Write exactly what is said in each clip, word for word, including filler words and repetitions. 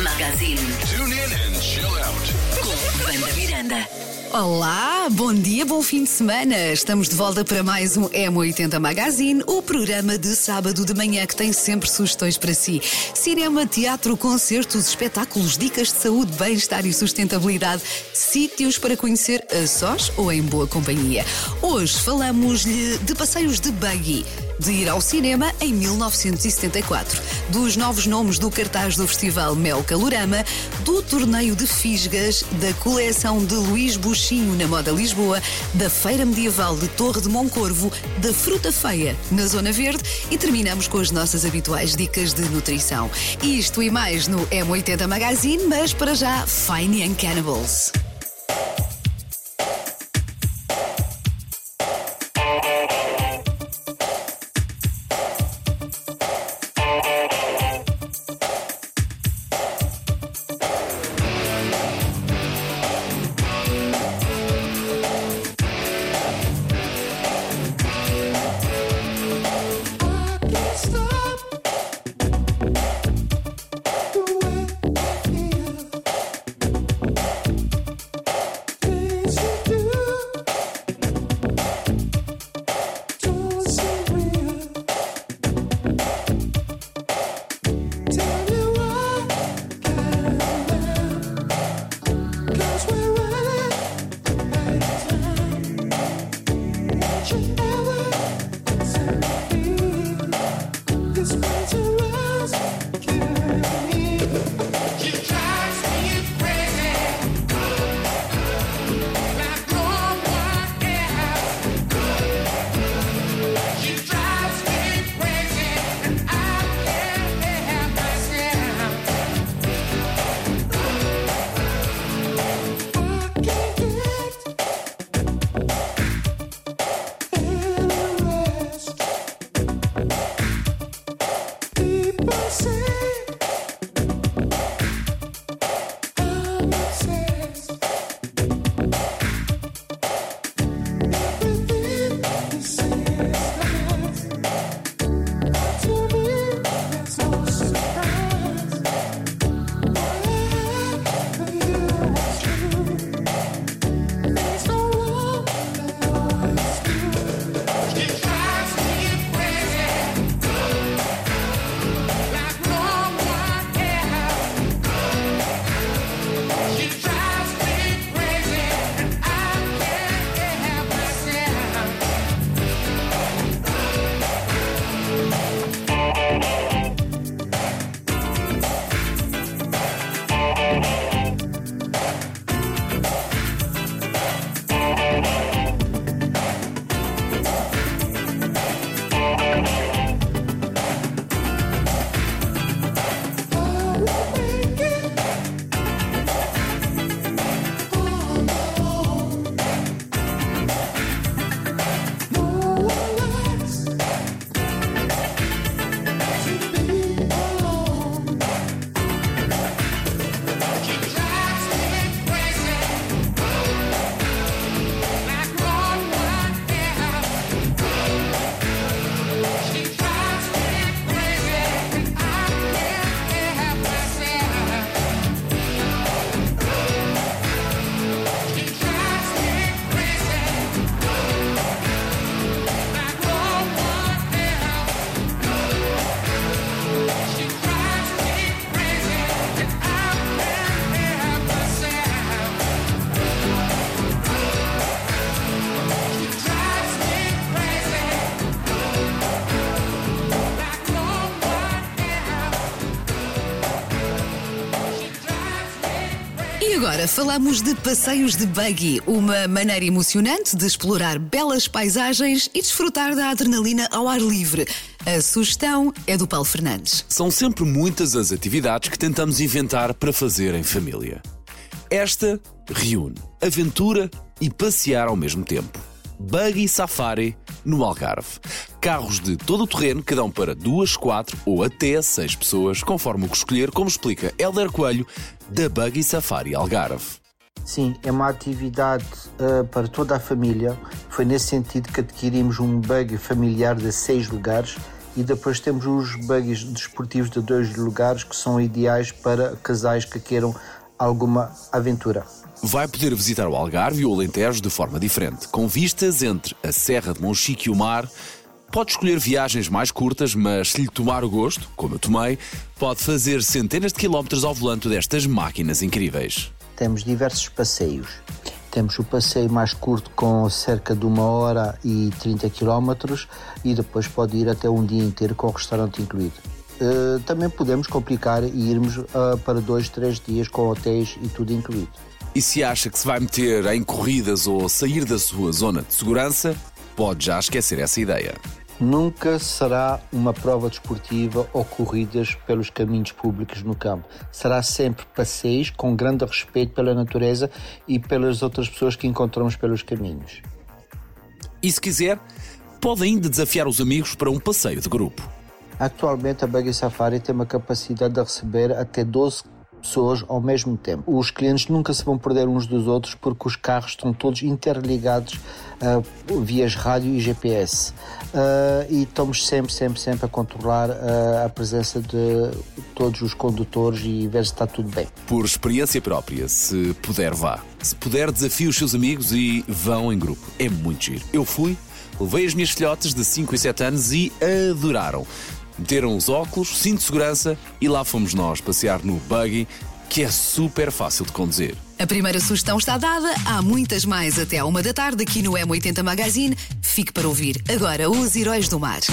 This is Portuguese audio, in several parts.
Magazine. Tune in and chill out. Com Wanda Miranda. Olá, bom dia, bom fim de semana. Estamos de volta para mais um M oitenta Magazine, o programa de sábado de manhã que tem sempre sugestões para si. Cinema, teatro, concertos, espetáculos, dicas de saúde, bem-estar e sustentabilidade, sítios para conhecer a sós ou em boa companhia. Hoje falamos-lhe de passeios de buggy, de ir ao cinema em mil novecentos e setenta e quatro, dos novos nomes do cartaz do Festival Mel Calorama, do torneio de fisgas, da coleção de Luís Buxinho na Moda Lisboa, da Feira Medieval de Torre de Moncorvo, da Fruta Feia na Zona Verde e terminamos com as nossas habituais dicas de nutrição. Isto e mais no M oitenta Magazine, mas para já, Fine and Cannibals. Agora falamos de passeios de buggy, uma maneira emocionante de explorar belas paisagens e desfrutar da adrenalina ao ar livre. A sugestão é do Paulo Fernandes. São sempre muitas as atividades que tentamos inventar para fazer em família. Esta reúne aventura e passear ao mesmo tempo. Buggy Safari no Algarve. Carros de todo o terreno que dão para duas, quatro ou até seis pessoas, conforme o que escolher, como explica Hélder Coelho, da Buggy Safari Algarve. Sim, é uma atividade uh, para toda a família. Foi nesse sentido que adquirimos um buggy familiar de seis lugares E depois temos os buggies desportivos de dois lugares que são ideais para casais que queiram alguma aventura. Vai poder visitar o Algarve e o Alentejo de forma diferente, com vistas entre a Serra de Monchique e o mar. Pode escolher viagens mais curtas, mas se lhe tomar o gosto, como eu tomei, pode fazer centenas de quilómetros ao volante destas máquinas incríveis. Temos diversos passeios. Temos o passeio mais curto com cerca de uma hora e trinta quilómetros e depois pode ir até um dia inteiro com o restaurante incluído. Uh, também podemos complicar e irmos uh, para dois, três dias com hotéis e tudo incluído. E se acha que se vai meter em corridas ou sair da sua zona de segurança, pode já esquecer essa ideia. Nunca será uma prova desportiva ou corridas pelos caminhos públicos no campo. Será sempre passeios com grande respeito pela natureza e pelas outras pessoas que encontramos pelos caminhos. E se quiser, pode ainda desafiar os amigos para um passeio de grupo. Atualmente a Buggy Safari tem uma capacidade de receber até doze pessoas ao mesmo tempo. Os clientes nunca se vão perder uns dos outros porque os carros estão todos interligados uh, via rádio e G P S. Uh, e estamos sempre, sempre, sempre a controlar uh, a presença de todos os condutores e ver se está tudo bem. Por experiência própria, se puder vá. Se puder, desafie os seus amigos e vão em grupo. É muito giro. Eu fui, levei as minhas filhotes de cinco e sete anos e adoraram. Meteram os óculos, cinto de segurança e lá fomos nós passear no buggy, que é super fácil de conduzir. A primeira sugestão está dada, há muitas mais até à uma da tarde aqui no M oitenta Magazine. Fique para ouvir agora os Heróis do Mar.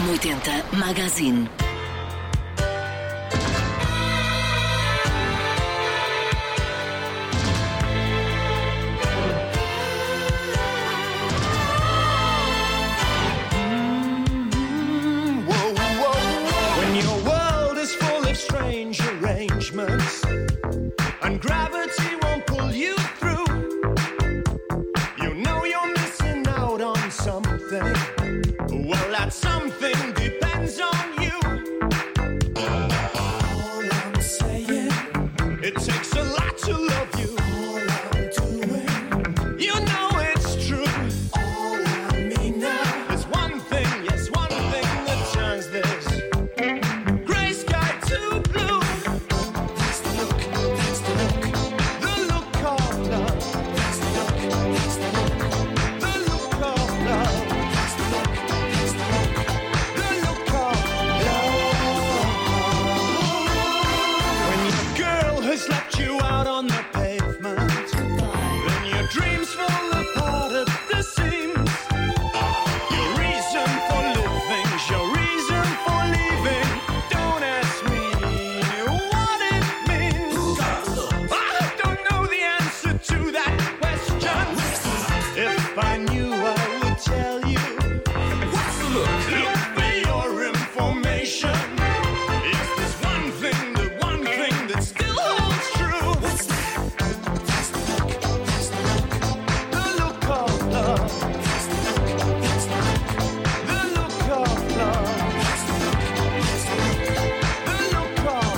M oitenta Magazine. And gravity won't pull you through. You know you're missing out on something. Well, that something depends on you. All I'm saying, it takes a lot to love you. All I'm doing, you know it's true. All I mean now, there's one thing, yes, one thing that turns this gray sky to blue. That's the look, that's the look, the look of love. That's the look, that's the look, the look of love. That's the look, that's the look, the look of love. When your girl has left you out on the pavement, then your dreams fall apart at the seams. Your reason for living, your reason for leaving. Don't ask me what it means. I don't know the answer to that question. If I knew, I would tell you. What's the look? Look for your information. Yes, there's one thing, the one thing that still holds true. What's that? That's the look, that's the look, the look of love. That's the look, that's the look, the look of love. That's the look, that's the look, the look of love.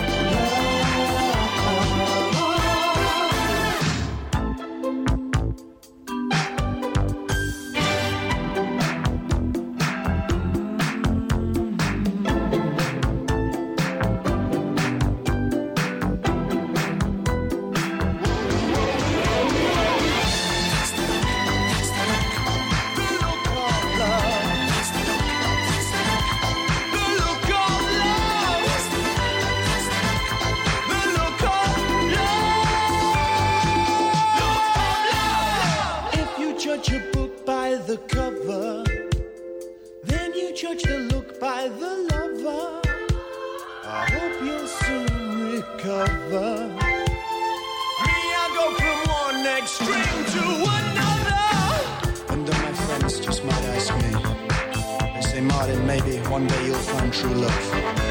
If you judge a book by the cover, then you judge the look by the lover. I hope you'll soon recover. Me, I go from one extreme to another. And then my friends just might ask me, they say, Martin, maybe one day you'll find true love.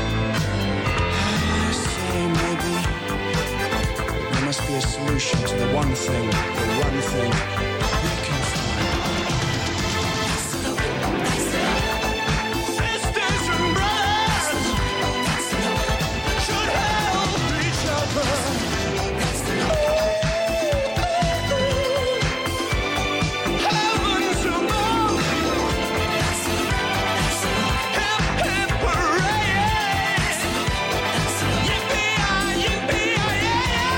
I say maybe there must be a solution to the one thing, the one thing we can find. Sisters and brothers should help each other. Heavens above, hip hip hooray! Yippee-yi, yippee-yi,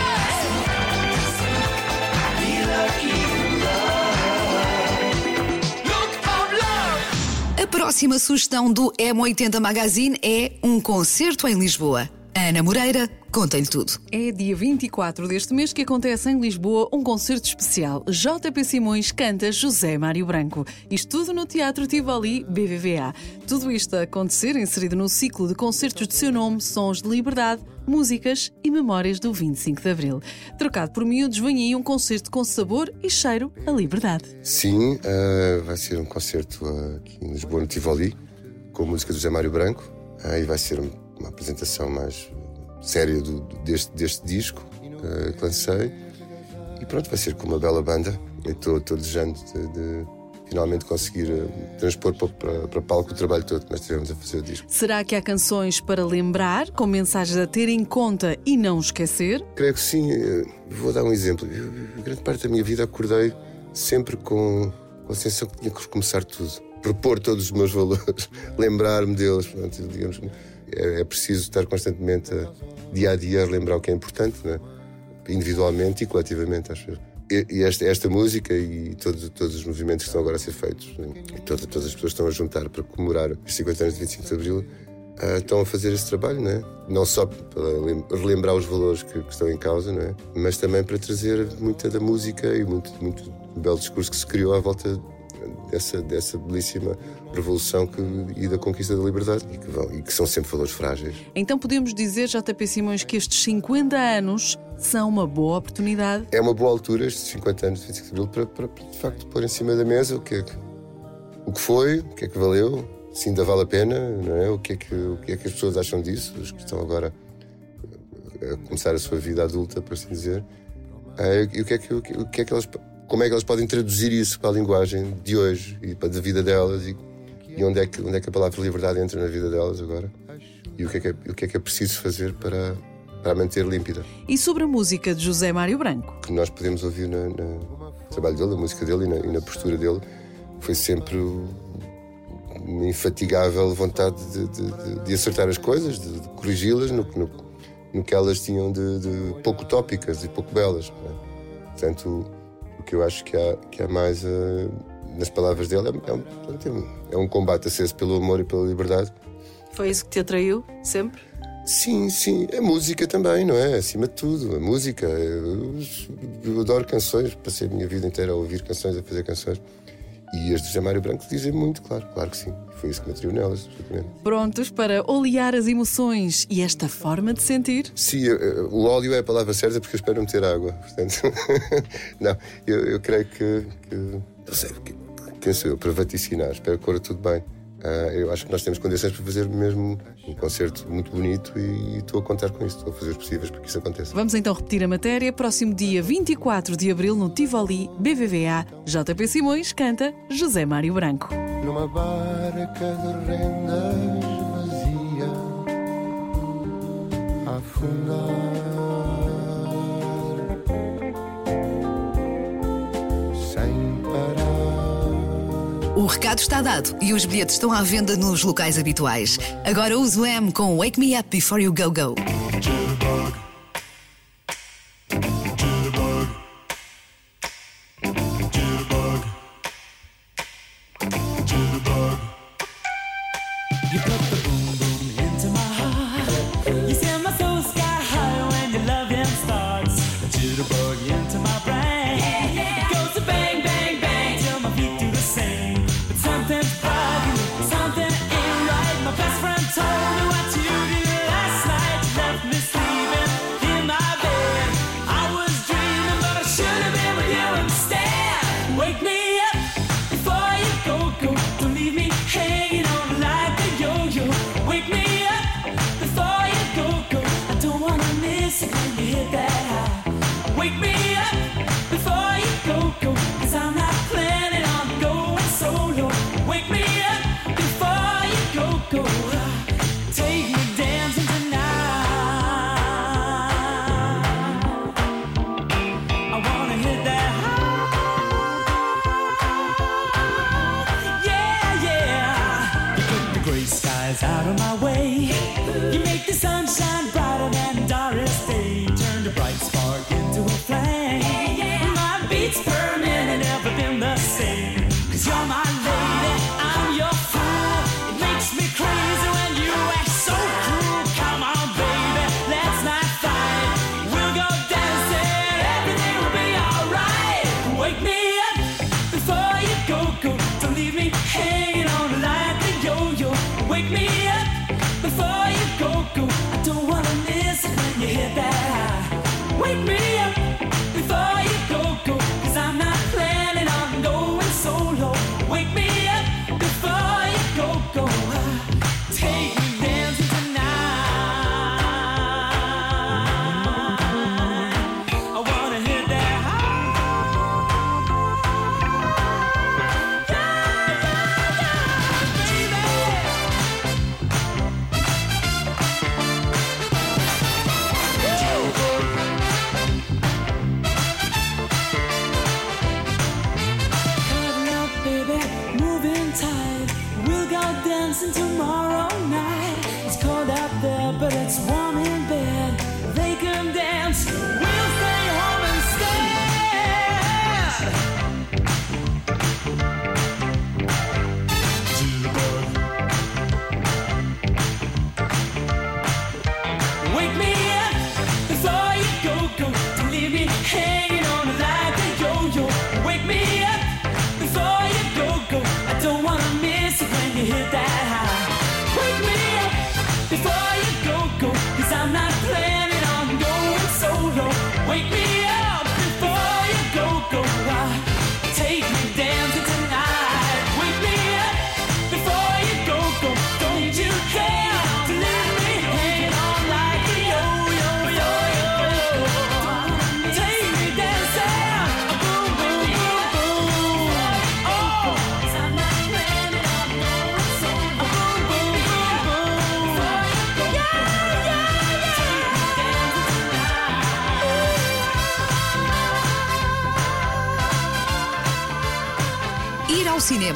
be lucky in love. Look of love. A próxima sugestão do M oitenta Magazine é um concerto em Lisboa. A Ana Moreira conta-lhe tudo. É dia vinte e quatro deste mês que acontece em Lisboa um concerto especial. J P Simões canta José Mário Branco. Isto tudo no Teatro Tivoli B B V A. Tudo isto a acontecer inserido no ciclo de concertos de seu nome, Sons de Liberdade, Músicas e Memórias do vinte e cinco de Abril. Trocado por miúdos, vem aí um concerto com sabor e cheiro a liberdade. Sim, uh, vai ser um concerto uh, aqui em Lisboa, no Tivoli, com a música do José Mário Branco. Uh, e vai ser uma apresentação mais séria do, deste, deste disco uh, que lancei. E pronto, vai ser com uma bela banda. Eu estou desejando de, de finalmente conseguir uh, transpor para, para, para palco o trabalho todo que nós tivemos a fazer o disco. Será que há canções para lembrar, com mensagens a ter em conta e não esquecer? Creio que sim. Uh, vou dar um exemplo. Eu, eu, grande parte da minha vida acordei sempre com, com a sensação que tinha que recomeçar tudo. Propor todos os meus valores, lembrar-me deles. Pronto, digamos, é, é preciso estar constantemente, a, dia a dia, a lembrar o que é importante, né? Individualmente e coletivamente, acho eu. E, e esta, esta música e todos, todos os movimentos que estão agora a ser feitos, né? E todas, todas as pessoas que estão a juntar para comemorar os cinquenta anos de vinte e cinco de Abril, uh, estão a fazer esse trabalho, né? Não só para relembrar os valores que, que estão em causa, né? Mas também para trazer muita da música e muito, muito belo discurso que se criou à volta dessa, dessa belíssima revolução que, e da conquista da liberdade e que, vão, e que são sempre valores frágeis. Então podemos dizer, J P Simões, que estes cinquenta anos são uma boa oportunidade? É uma boa altura, estes cinquenta anos de vinte e cinco de Abril, para, para de facto pôr em cima da mesa o que é que, o que foi, o que é que valeu, se ainda vale a pena, não é? O que é que, o que é que as pessoas acham disso, os que estão agora a começar a sua vida adulta, por assim dizer, é, e o que é que, o que, o que é que elas, como é que elas podem traduzir isso para a linguagem de hoje e para a vida delas e, e onde, é que, onde é que a palavra liberdade entra na vida delas agora e o que é que é, o que é, que é preciso fazer para, para a manter límpida. E sobre a música de José Mário Branco? O que nós podemos ouvir na, na, no trabalho dele, na música dele e na, e na postura dele foi sempre uma infatigável vontade de, de, de, de acertar as coisas, de, de corrigi-las no, no, no que elas tinham de, de pouco utópicas e pouco belas. Não é? Portanto, o, o que eu acho que há, que há mais uh, nas palavras dele é, é, um, é um combate aceso pelo amor e pela liberdade. Foi isso que te atraiu sempre? Sim, sim. A música também, não é? Acima de tudo, a música. Eu, eu adoro canções, passei a minha vida inteira a ouvir canções, a fazer canções. E as de José Mário Branco dizem muito, claro, claro que sim. Foi isso que me atraiu nelas, absolutamente. Prontos para olear as emoções e esta forma de sentir? Sim, o óleo é a palavra certa porque eu espero meter água. Portanto, não, eu, eu creio que, que. Não sei, quem sou eu para vaticinar? Espero que corra tudo bem. Uh, eu acho que nós temos condições para fazer mesmo um concerto muito bonito e, e estou a contar com isso, estou a fazer os possíveis para que isso aconteça. Vamos então repetir a matéria. Próximo dia vinte e quatro de Abril no Tivoli, B V V A. J P Simões canta José Mário Branco. Numa barca de rendas vazia a afundar, sem parar. O recado está dado e os bilhetes estão à venda nos locais habituais. Agora use o M com Wake Me Up Before You Go Go. You put the boom boom into my heart. You send my soul sky high when your loving starts. A jitterbug into my brain. It goes to bang bang bang till my feet do the same. But something's bugging me, something ain't right. My best friend told me what you did last night. You left me sleeping in my bed. I was dreaming, but I should have been with you instead. Wake me up before you go go. Don't leave me hanging on like a yo-yo. Wake me up before you go go. I don't wanna miss it when you hit that high. Wake me up before you go go. Cause I'm not planning on going solo. Wake me up before you go go. Take me dancing tonight. I wanna hit that high. Yeah, yeah. You put the gray skies out of my way. You make the sunshine brighter than Doris Day. Turn the bright spark into a flame. My beats per minute never been the same. Cause you're my lady, I'm your fool. It makes me crazy when you act so cruel. Come on, baby, let's not fight. We'll go dancing, everything will be alright. Wake me up before you go, go. Don't leave me hanging on like a yo-yo. Wake me up before you go, go. I don't wanna miss it when you hit that high. Wake me up before you go, go. Cause I'm not planning on going solo. Wake me up before you go, go. Take me dancing tonight. I wanna hit that high. Yeah, yeah, yeah, baby. Cuddle up, baby, moving tight. We'll go dancing tomorrow night. It's cold out there, but it's warm in bed. They can dance, we'll stay home instead. Wake me up before you go, go. Don't leave me hanging on like a yo-yo. Wake me up before you go, go.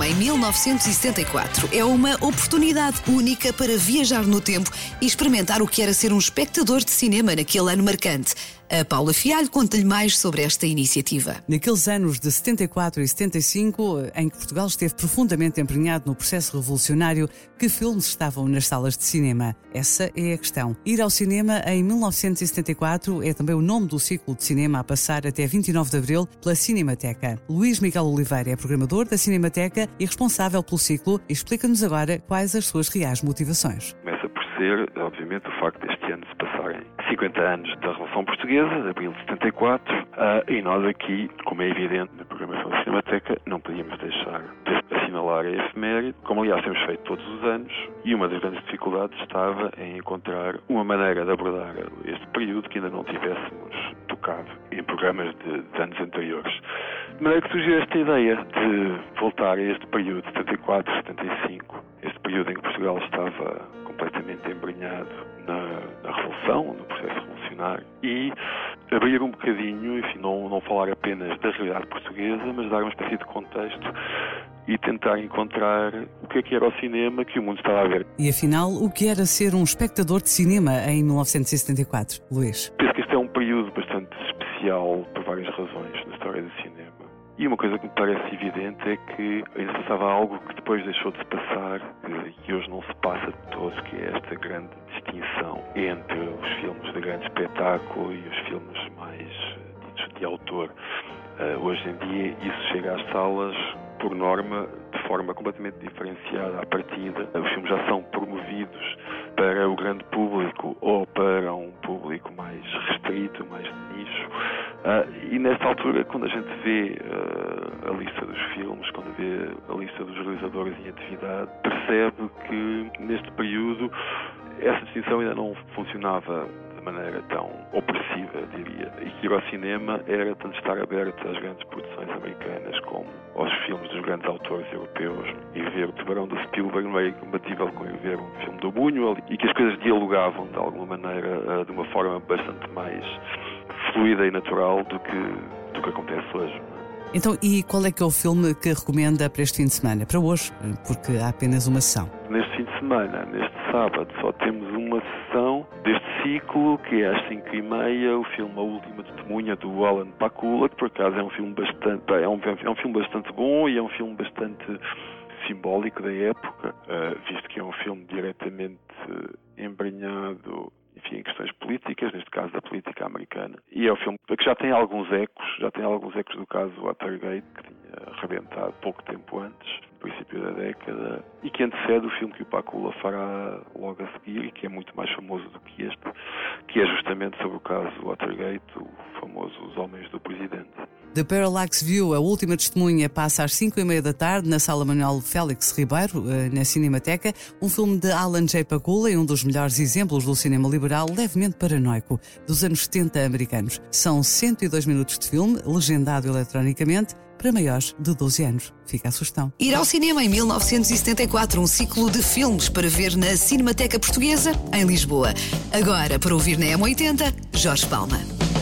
Cinema em mil novecentos e setenta e quatro é uma oportunidade única para viajar no tempo e experimentar o que era ser um espectador de cinema naquele ano marcante. A Paula Fialho conta-lhe mais sobre esta iniciativa. Naqueles anos de setenta e quatro e setenta e cinco, em que Portugal esteve profundamente empenhado no processo revolucionário, que filmes estavam nas salas de cinema? Essa é a questão. Ir ao cinema em mil novecentos e setenta e quatro é também o nome do ciclo de cinema a passar até vinte e nove de abril pela Cinemateca. Luís Miguel Oliveira é programador da Cinemateca e responsável pelo ciclo e explica-nos agora quais as suas reais motivações. Começa por ser, obviamente, o facto deste ano se passarem cinquenta anos da Revolução Portuguesa, de abril de setenta e quatro, uh, e nós aqui, como é evidente na programação da Cinemateca, não podíamos deixar de assinalar a efeméride, como aliás temos feito todos os anos, e uma das grandes dificuldades estava em encontrar uma maneira de abordar este período que ainda não tivéssemos tocado em programas de, de anos anteriores. De maneira que surgiu esta ideia de voltar a este período, setenta e quatro, setenta e cinco, este período em que Portugal estava completamente embrenhado na, na Revolução, no processo revolucionário, e abrir um bocadinho, enfim, não, não falar apenas da realidade portuguesa, mas dar uma espécie de contexto e tentar encontrar o que é que era o cinema que o mundo estava a ver. E afinal, o que era ser um espectador de cinema em mil novecentos e setenta e quatro, Luís? Penso que este é um período bastante especial por várias razões na história do cinema. E uma coisa que me parece evidente é que ainda se passava algo que depois deixou de se passar e que hoje não se passa de todo, que é esta grande distinção entre os filmes de grande espetáculo e os filmes mais ditos de autor. Uh, hoje em dia isso chega às salas, por norma, de forma completamente diferenciada à partida. Os filmes já são promovidos para o grande público ou para um público mais restrito, mais de nicho. Uh, e nesta altura, quando a gente vê uh, a lista dos filmes, quando vê a lista dos realizadores em atividade, percebe que neste período essa distinção ainda não funcionava de maneira tão opressiva, diria. E que ir ao cinema era tanto estar aberto às grandes produções americanas como aos filmes dos grandes autores europeus, e ver o Tubarão do Spielberg não é incompatível com ir ver um filme do Buñuel, e que as coisas dialogavam de alguma maneira, de uma forma bastante mais fluida e natural do que, do que acontece hoje. Então, e qual é que é o filme que recomenda para este fim de semana? Para hoje, porque há apenas uma sessão. Neste fim de semana, neste sábado, só temos uma sessão deste ciclo, que é às cinco e meia, o filme A Última Testemunha, do Alan Pakula, que por acaso é um filme bastante, é um, é um filme bastante bom e é um filme bastante simbólico da época, uh, visto que é um filme diretamente uh, embrenhado, enfim, em questões políticas, neste caso da política americana. E é um filme que já tem alguns ecos, já tem alguns ecos do caso Watergate, que tinha arrebentado pouco tempo antes, no princípio da década, e que antecede o filme que o Pakula fará logo a seguir, e que é muito mais famoso do que este, que é justamente sobre o caso Watergate, o famoso Os Homens do Presidente. The Parallax View, a última testemunha, passa às cinco e meia da tarde na Sala Manuel Félix Ribeiro, na Cinemateca, um filme de Alan J. Pakula e um dos melhores exemplos do cinema liberal levemente paranoico dos anos setenta americanos. São cento e dois minutos de filme, legendado eletronicamente, para maiores de doze anos. Fica a sugestão. Ir ao cinema em mil novecentos e setenta e quatro, um ciclo de filmes para ver na Cinemateca Portuguesa, em Lisboa. Agora, para ouvir na M oitenta, Jorge Palma.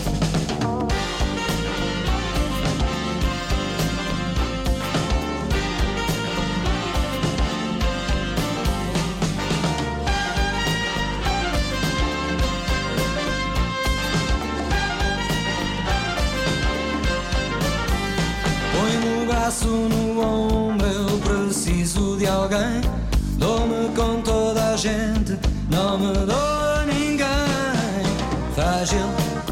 No ombro, eu preciso de alguém. Dou-me com toda a gente, não me dou a ninguém. Frágil,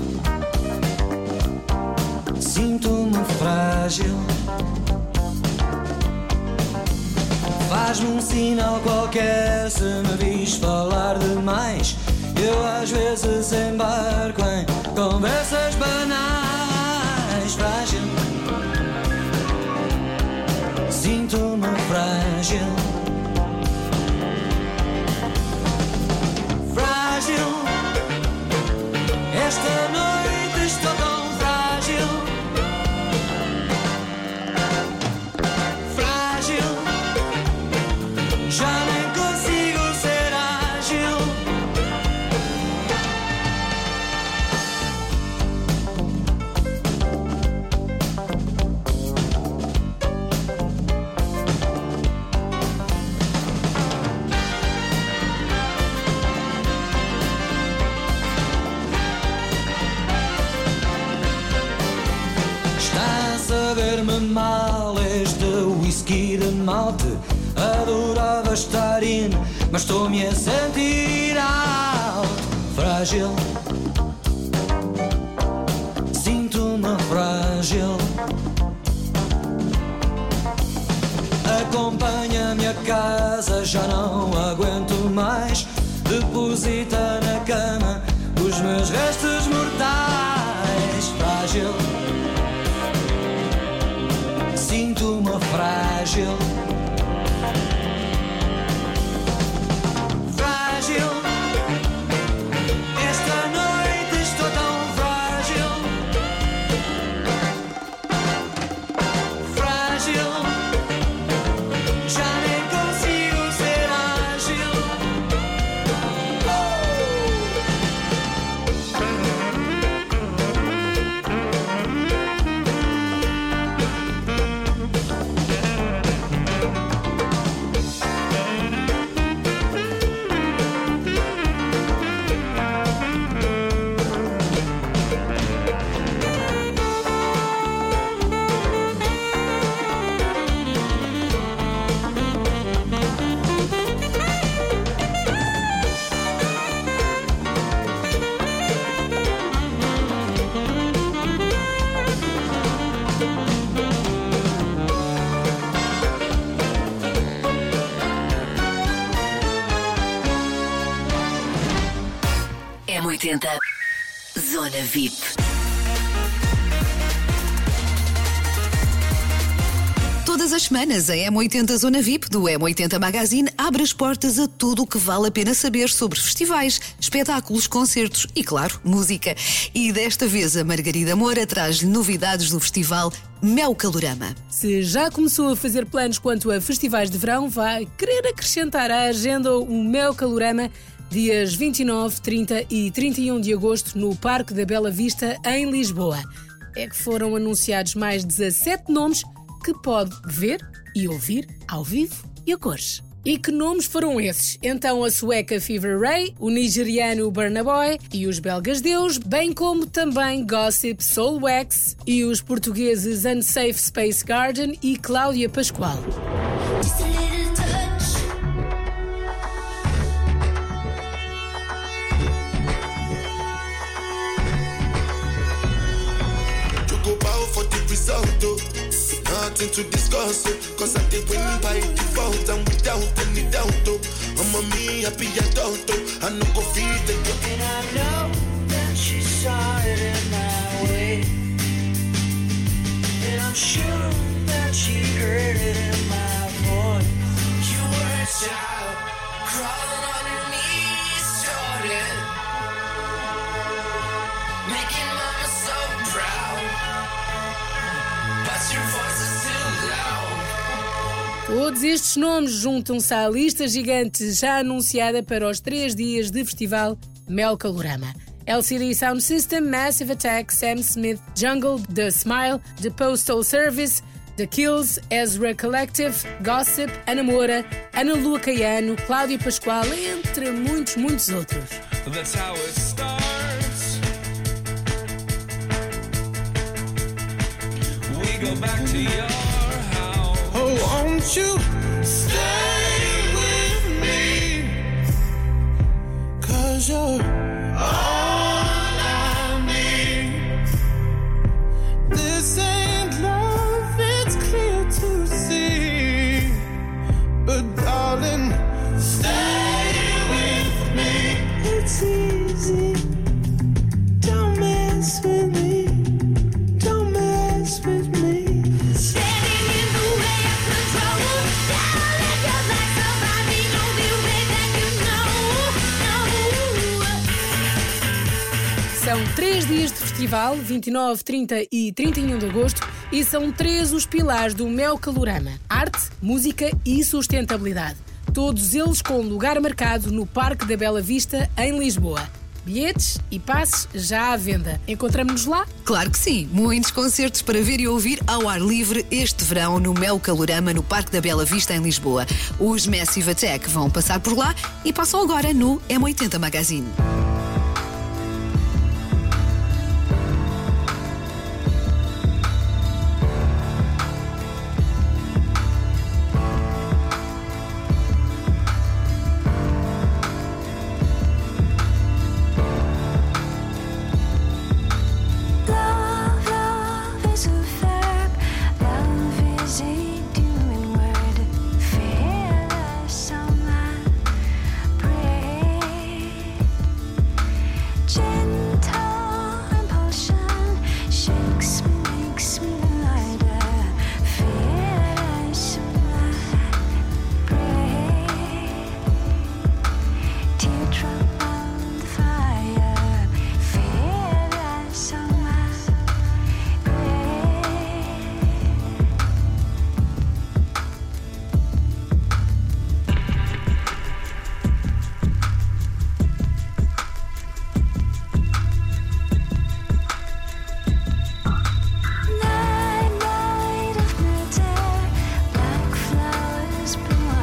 sinto-me frágil. Faz-me um sinal qualquer se me vis falar demais. Eu às vezes embarco em conversas banais. Frágil, sinto-me frágil. Frágil, esta noite estou tão frágil. Frágil, já nem consigo ser ágil. conseguir mal-te. Adorava estar in, mas estou-me a sentir out. Frágil, sinto-me frágil. Acompanha-me a casa, já não aguento mais. Deposita na cama os meus restos mortais. Frágil, sinto-me frágil. Frágil, esta noite estou tão frágil. Frágil, já nem consigo ser ágil. M oitenta Zona V I P. Todas as semanas, a M oitenta Zona V I P do M oitenta Magazine abre as portas a tudo o que vale a pena saber sobre festivais, espetáculos, concertos e, claro, música. E desta vez a Margarida Moura traz-lhe novidades do festival Mel Calorama. Se já começou a fazer planos quanto a festivais de verão, vai querer acrescentar à agenda o Mel Calorama dias vinte e nove, trinta e trinta e um de agosto no Parque da Bela Vista, em Lisboa. É que foram anunciados mais dezassete nomes que pode ver e ouvir ao vivo e a cores. E que nomes foram esses? Então a sueca Fever Ray, o nigeriano Burna Boy e os belgas Deus, bem como também Gossip, Soulwax e os portugueses Unsafe Space Garden e Cláudia Pascoal. Nothing to discuss, oh, cause I did win by default and without any doubt, oh. I'm a me happy adult, oh. I no go feed the girl. And I know that she saw it in my way, and I'm sure that she heard it in my voice. You were a child, crawling on your knees, Jordan, making mama so proud, but your voice is too loud. Todos estes nomes juntam-se à lista gigante já anunciada para os três dias de festival Mel Calorama. L C D Sound System, Massive Attack, Sam Smith, Jungle, The Smile, The Postal Service, The Kills, Ezra Collective, Gossip, Ana Moura, Ana Lua Caiano, Cláudia Pascoal, entre muitos, muitos outros. That's how it starts. We go back to your house. Oh, won't you stay with me? Cause you're all I need. This ain't love, it's clear to see. But darling, stay with me. It's easy. Don't mess with me. Don't mess with me. Standing in the way of control. Don't let your life survive me. Don't be way that you know. No. São três dias de festival, vinte e nove, trinta e trinta e um de agosto, e são três os pilares do Mel Calorama: arte, música e sustentabilidade. Todos eles com lugar marcado no Parque da Bela Vista, em Lisboa. Bilhetes e passes já à venda. Encontramos-nos lá? Claro que sim, muitos concertos para ver e ouvir ao ar livre este verão no Mel Calorama, no Parque da Bela Vista, em Lisboa. Os Massive Attack vão passar por lá e passam agora no M oitenta Magazine.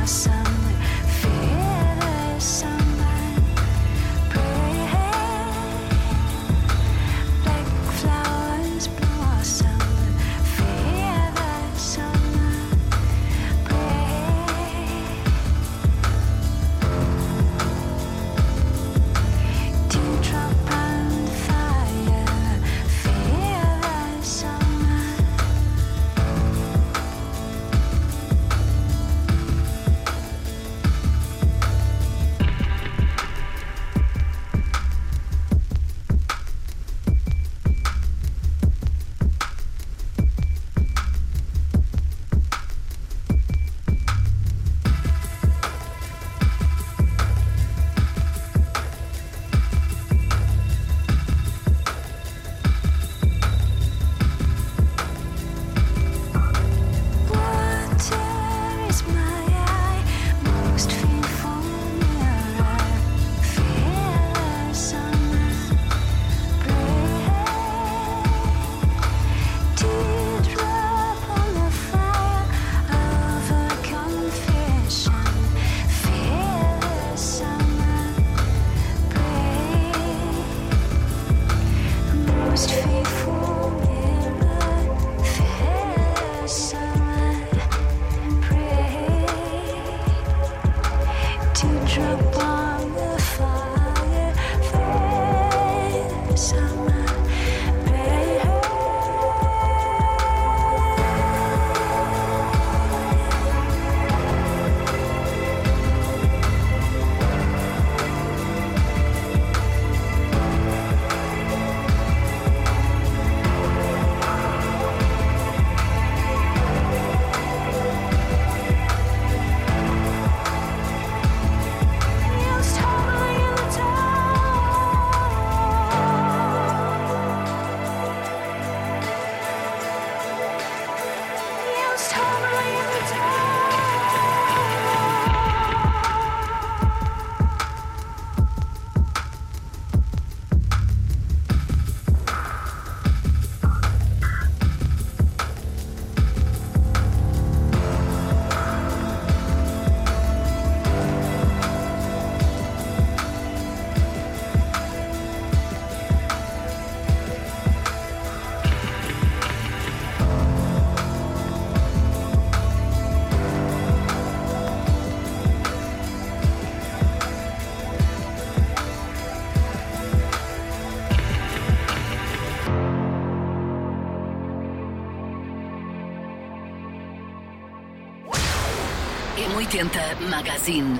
M oitenta Magazine.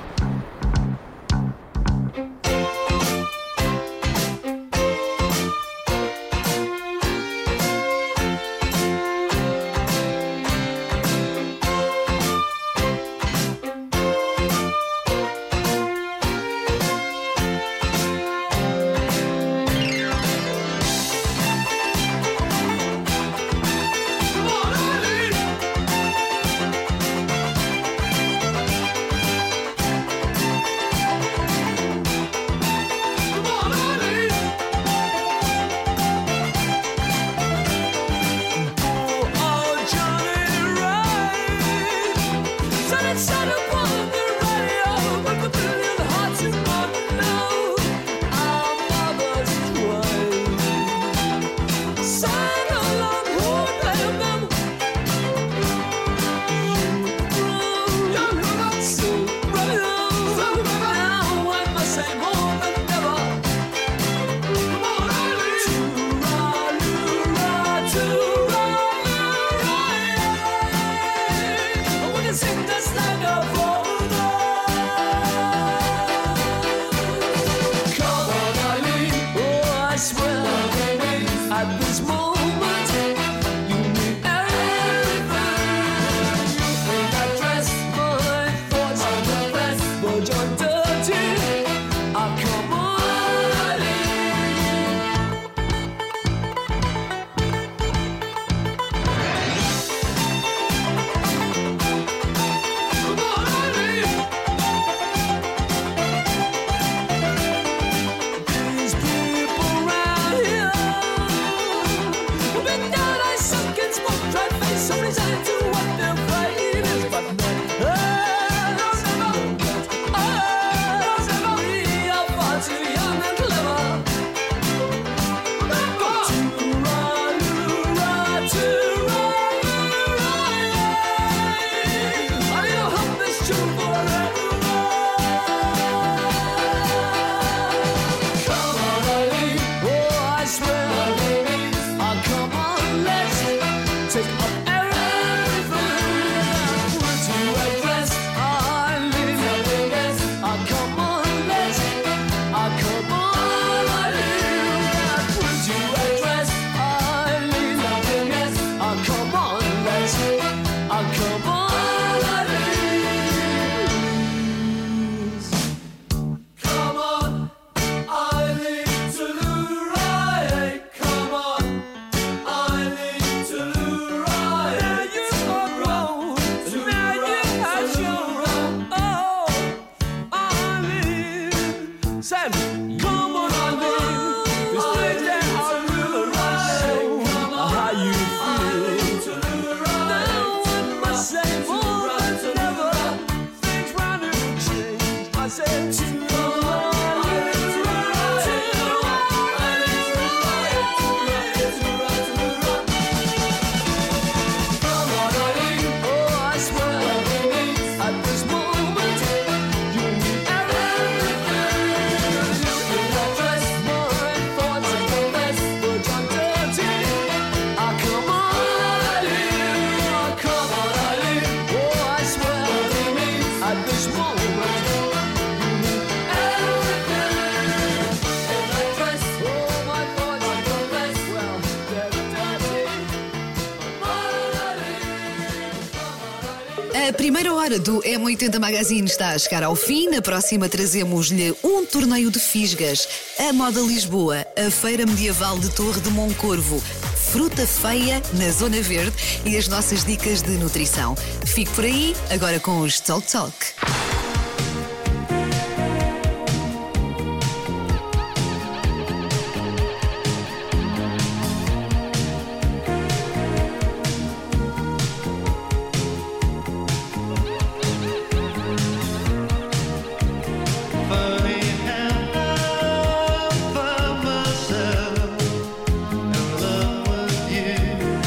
Said, come on, I mean, this place that I really want to know how you feel. Now one must say more than never, things round here will change. I said, to A primeira hora do M oitenta Magazine está a chegar ao fim. Na próxima trazemos-lhe um torneio de fisgas, a Moda Lisboa, a Feira Medieval de Torre de Moncorvo, fruta feia na Zona Verde e as nossas dicas de nutrição. Fique por aí, agora com os Talk Talk.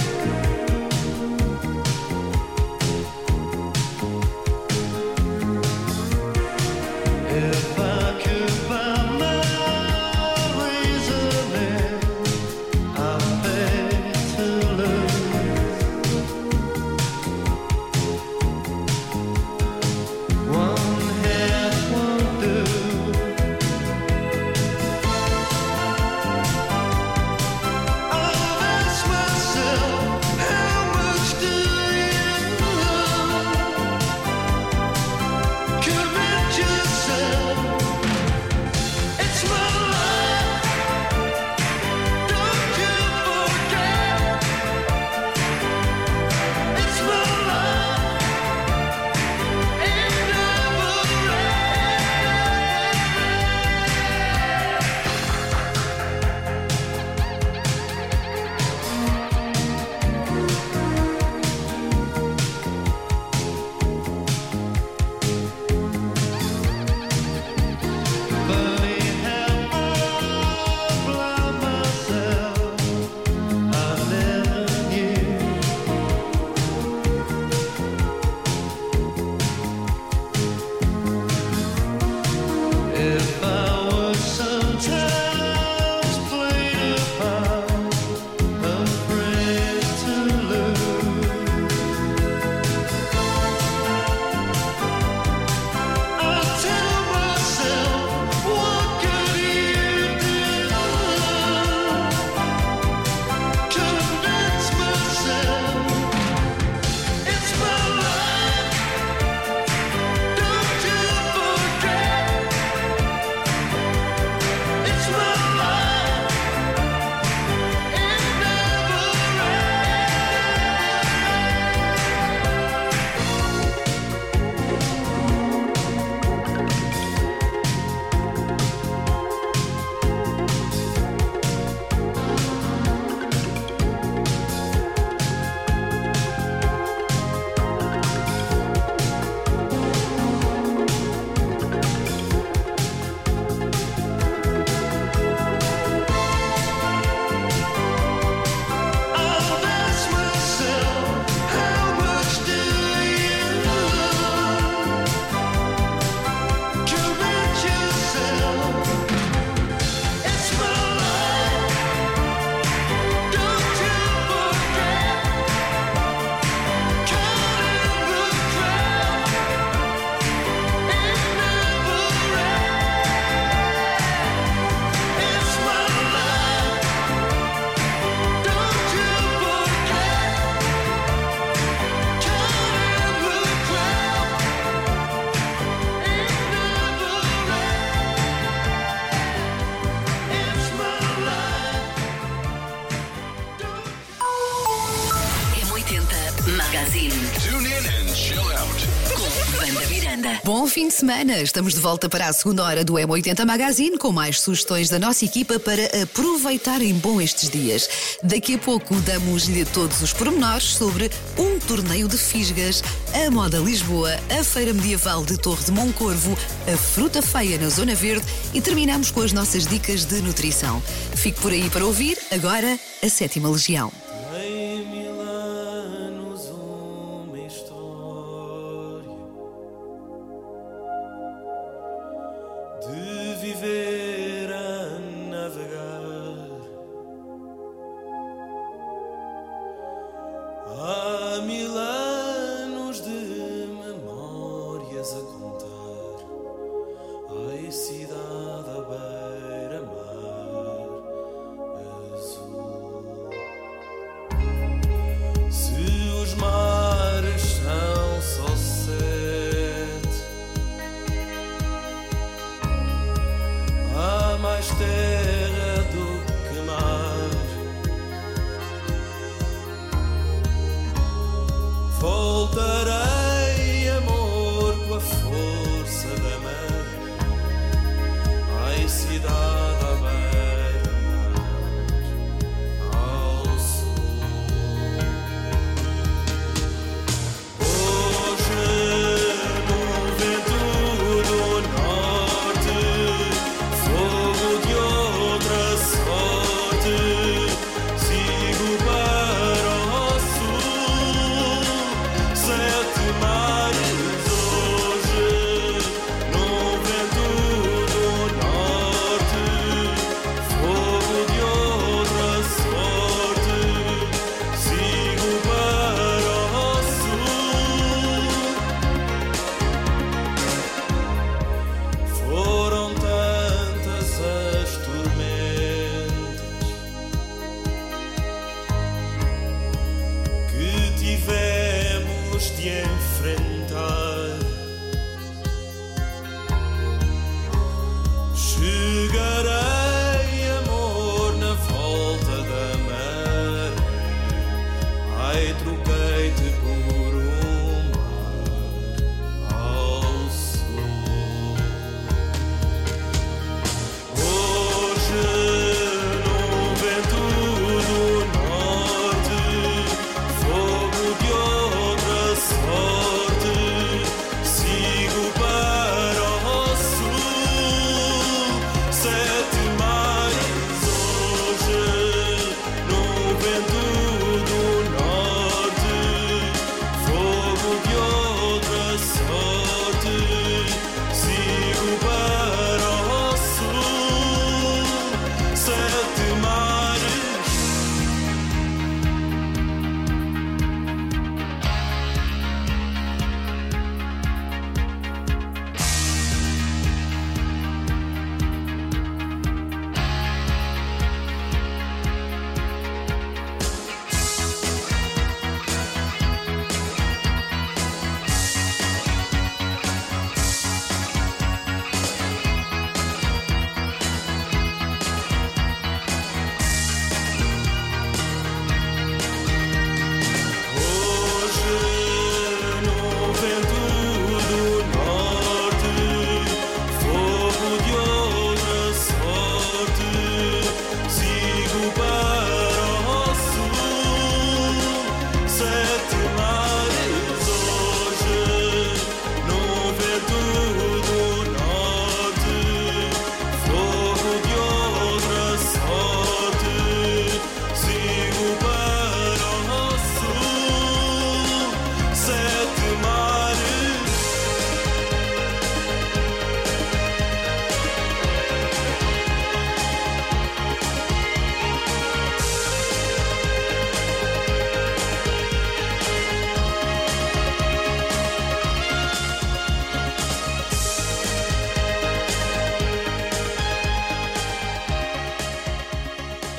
Myself Magazine. Tune in and chill out. Com Wanda Miranda. Bom fim de semana! Estamos de volta para a segunda hora do M oitenta Magazine com mais sugestões da nossa equipa para aproveitarem bom estes dias. Daqui a pouco damos-lhe todos os pormenores sobre um torneio de fisgas, a moda Lisboa, a feira medieval de Torre de Moncorvo, a fruta feia na Zona Verde e terminamos com as nossas dicas de nutrição. Fique por aí para ouvir agora a Sétima Legião. Em mil anos uma história de viver a navegar. Há mil anos de memórias a contar. Ai, cidade à beira-mar azul. Se os mares são só sete, há mais terra do que mar. Voltarei, amor, com a força da maré. Ai, cidade à beira-mar ao sul. Hoje, no vento do norte, fogo de outra sorte, sigo para o sul. Sete mares hoje, no vento do norte, fogo de outra sorte, sigo para o sul. Foram tantas as tormentas que tivemos de enfrentar. Chegarei, amor, na volta da maré. Ai, troquei-te por um mar ao sul. Hoje, no vento do norte, fogo de outra sorte, sigo para o sul.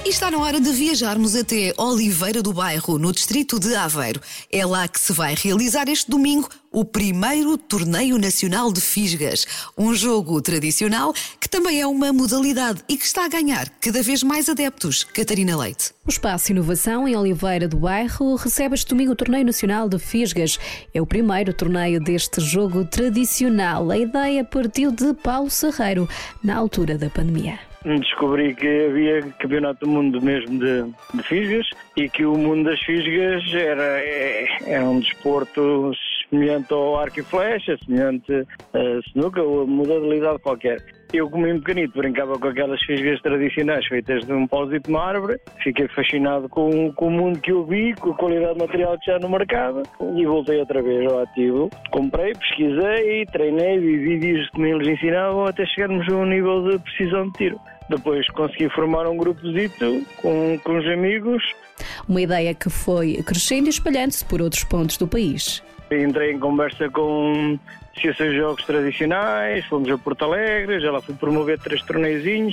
E está na hora de viajarmos até Oliveira do Bairro, no distrito de Aveiro. É lá que se vai realizar este domingo o primeiro Torneio Nacional de Fisgas. Um jogo tradicional que também é uma modalidade e que está a ganhar cada vez mais adeptos. Catarina Leite. O Espaço Inovação em Oliveira do Bairro recebe este domingo o Torneio Nacional de Fisgas. É o primeiro torneio deste jogo tradicional. A ideia partiu de Paulo Serreiro, na altura da pandemia. Descobri que havia campeonato do mundo mesmo de, de fisgas e que o mundo das fisgas era, era um desporto semelhante ao arco e flecha, semelhante a snooker ou a modalidade qualquer. Eu, como um pequenito, brincava com aquelas fisgas tradicionais feitas de um pauzito de uma árvore. Fiquei fascinado com, com o mundo que eu vi, com a qualidade de material que já no mercado e voltei outra vez ao ativo. Comprei, pesquisei, treinei, vi vídeos que me eles ensinavam até chegarmos a um nível de precisão de tiro. Depois consegui formar um grupozito com, com os amigos. Uma ideia que foi crescendo e espalhando-se por outros pontos do país. Entrei em conversa com associações de jogos tradicionais, fomos a Porto Alegre, já lá fui promover três torneizinhos.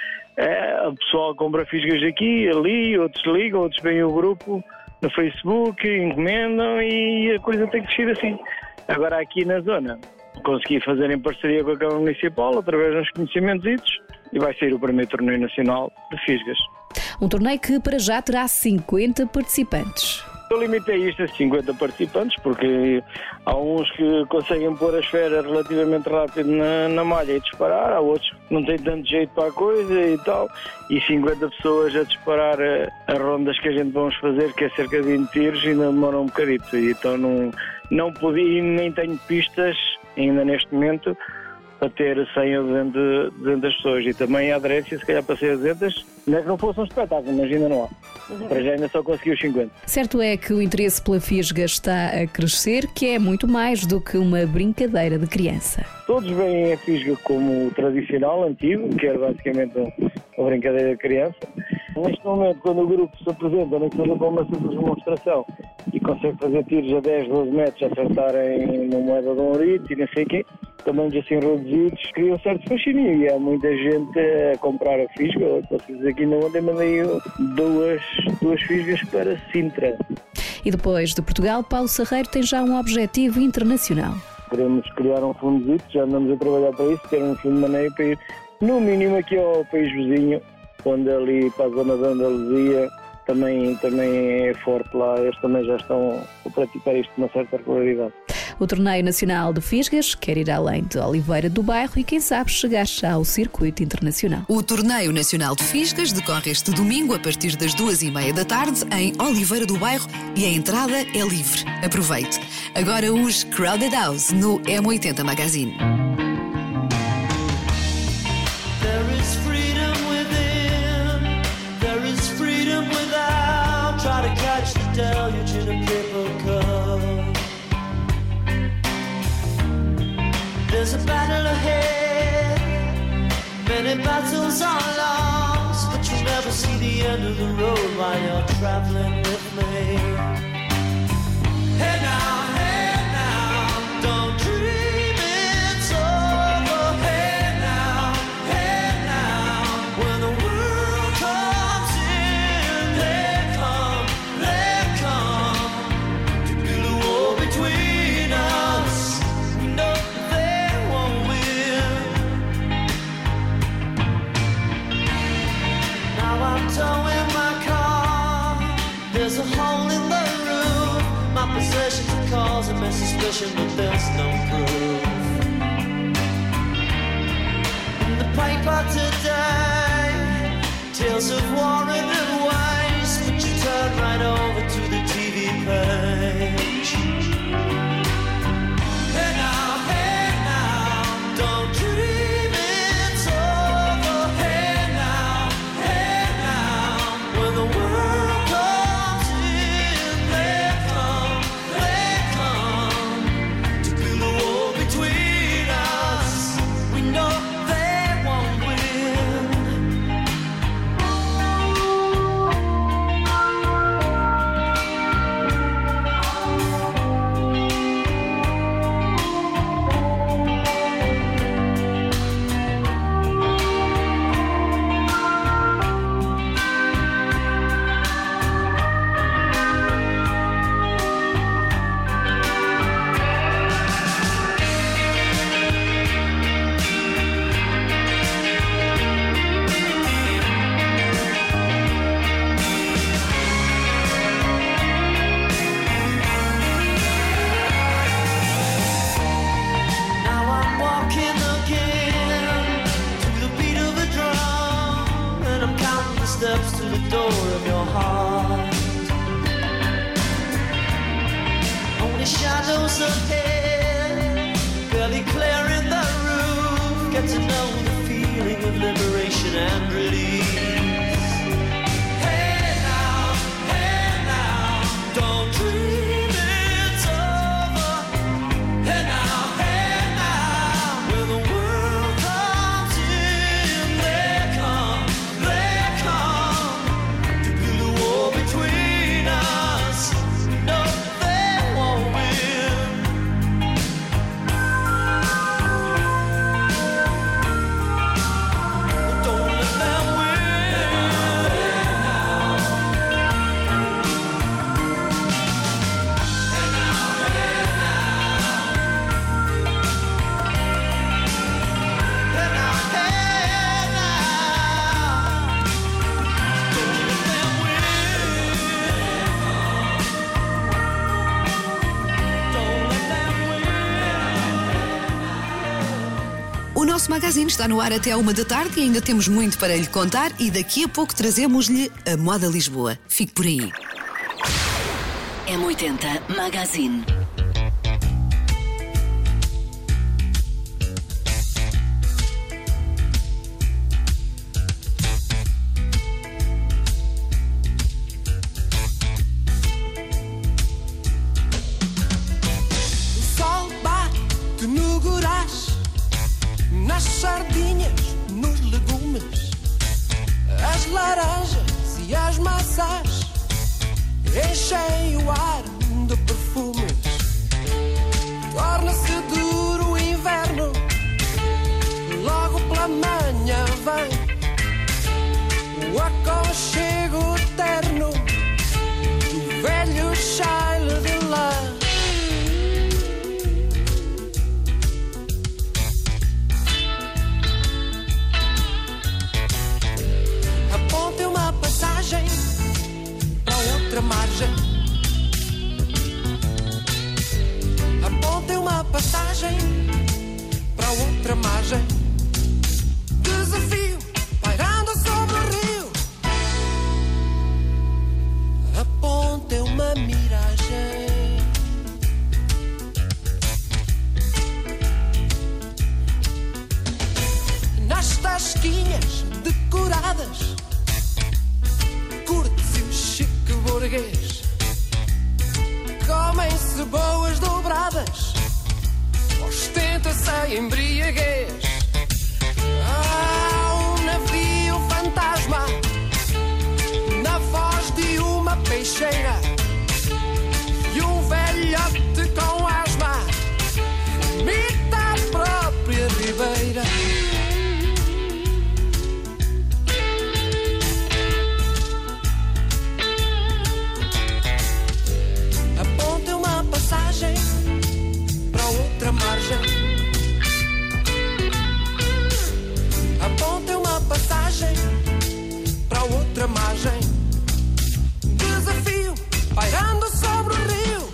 É, o pessoal compra fisgas aqui, ali, outros ligam, outros veem o grupo no Facebook, encomendam e a coisa tem crescido assim. Agora aqui na zona consegui fazer em parceria com a Câmara Municipal, através dos conhecimentos, e vai ser o primeiro torneio nacional de fisgas. Um torneio que para já terá cinquenta participantes. Eu limitei isto a cinquenta participantes, porque há uns que conseguem pôr a esfera relativamente rápido na, na malha e disparar, há outros que não têm tanto jeito para a coisa e tal, e cinquenta pessoas a disparar as rondas que a gente vamos fazer, que é cerca de vinte tiros, ainda demora um bocadito, e então não, não podia, nem tenho pistas ainda neste momento para ter cem ou duzentas pessoas, e também a aderência se calhar para ser duzentas, não é que não fosse um espetáculo, mas ainda não há. Para já ainda só consegui os cinquenta. Certo é que o interesse pela fisga está a crescer, que é muito mais do que uma brincadeira de criança. Todos veem a fisga como tradicional, antigo, que é basicamente uma brincadeira de criança. Neste momento, quando o grupo se apresenta, nem que seja para uma simples demonstração, e consegue fazer tiros a dez, doze metros, acertarem uma moeda de um euro e não sei o quê, tamanhos assim reduzidos, cria um certo fascínio, e há muita gente a comprar a fisga. Vocês aqui na ontem mandei duas, duas fisgas para Sintra. E depois de Portugal, Paulo Serreiro tem já um objetivo internacional. Queremos criar um fundo, já andamos a trabalhar para isso, ter um fundo de maneio para ir, no mínimo, aqui ao país vizinho, onde ali para a zona da Andaluzia também, também é forte lá, eles também já estão a praticar isto com uma certa regularidade. O Torneio Nacional de Fisgas quer ir além de Oliveira do Bairro e, quem sabe, chegar já ao circuito internacional. O Torneio Nacional de Fisgas decorre este domingo a partir das duas e meia da tarde em Oliveira do Bairro e a entrada é livre. Aproveite. Agora os Crowded House no M oitenta Magazine. There is freedom within, there is freedom without. Try to catch the deluge in a paper cup. There's a battle ahead, many battles are lost, but you never see the end of the road while you're traveling with me. Hey now, hey now, don't dream it's over. Hey now, hey now, when the world comes in, they come, they come to build a wall between us. We know they won't win. Now I'm towing my car, there's a hole in the roof. My possessions are causing me suspicion, but there's no proof. In the paper today, tales of war and waste, but you turn right over to the T V page. Hey now, hey now, don't dream it's over. Hey now, hey now, when the world comes in, they come, they come to build a wall between us. We know they won't win. door of your heart. Only shadows ahead, barely clearing the roof. Get to know the feeling of liberation and release. Hey now, hey now, don't dream it's over. Hey now, hey now, when the world comes in, they come, they come to build a wall between us. No, they won't win. Don't let them win. O nosso magazine está no ar até à uma da tarde e ainda temos muito para lhe contar e daqui a pouco trazemos-lhe a Moda Lisboa. Fique por aí. M oitenta Magazine. O sol bate no gurás, nas sardinhas, nos legumes, as laranjas e as maçãs enchem o ar de perfumes. Torna-se duro o inverno, logo pela manhã vem o aconchego eterno do velho chale de lã. Apontem uma passagem para outra margem. Apontem uma passagem para outra margem. Desafio pairando sobre o rio. Apontem uma miragem. Nas tasquinhas decoradas, curte-se o chique burguês. Comem-se boas dobradas, ostenta-se a embriaguez. Há um navio fantasma na voz de uma peixeira e um velhote com asma vomita a própria ribeira. Apontem uma passagem para outra margem. Apontem uma passagem para outra margem. Desafio pairando sobre o rio.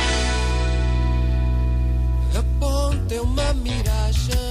Apontem uma miragem.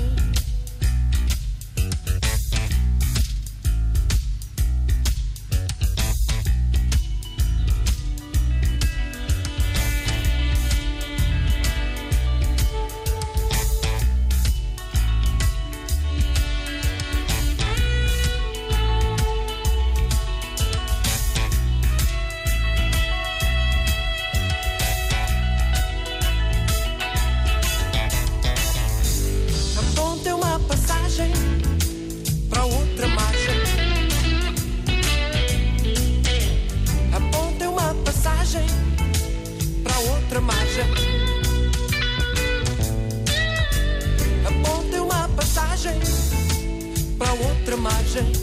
Apontem uma passagem para outra margem. Apontem uma passagem para outra margem. Apontem uma passagem para outra margem.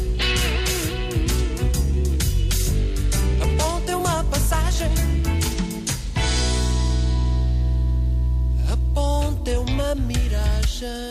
Apontem uma passagem. Apontem uma miragem.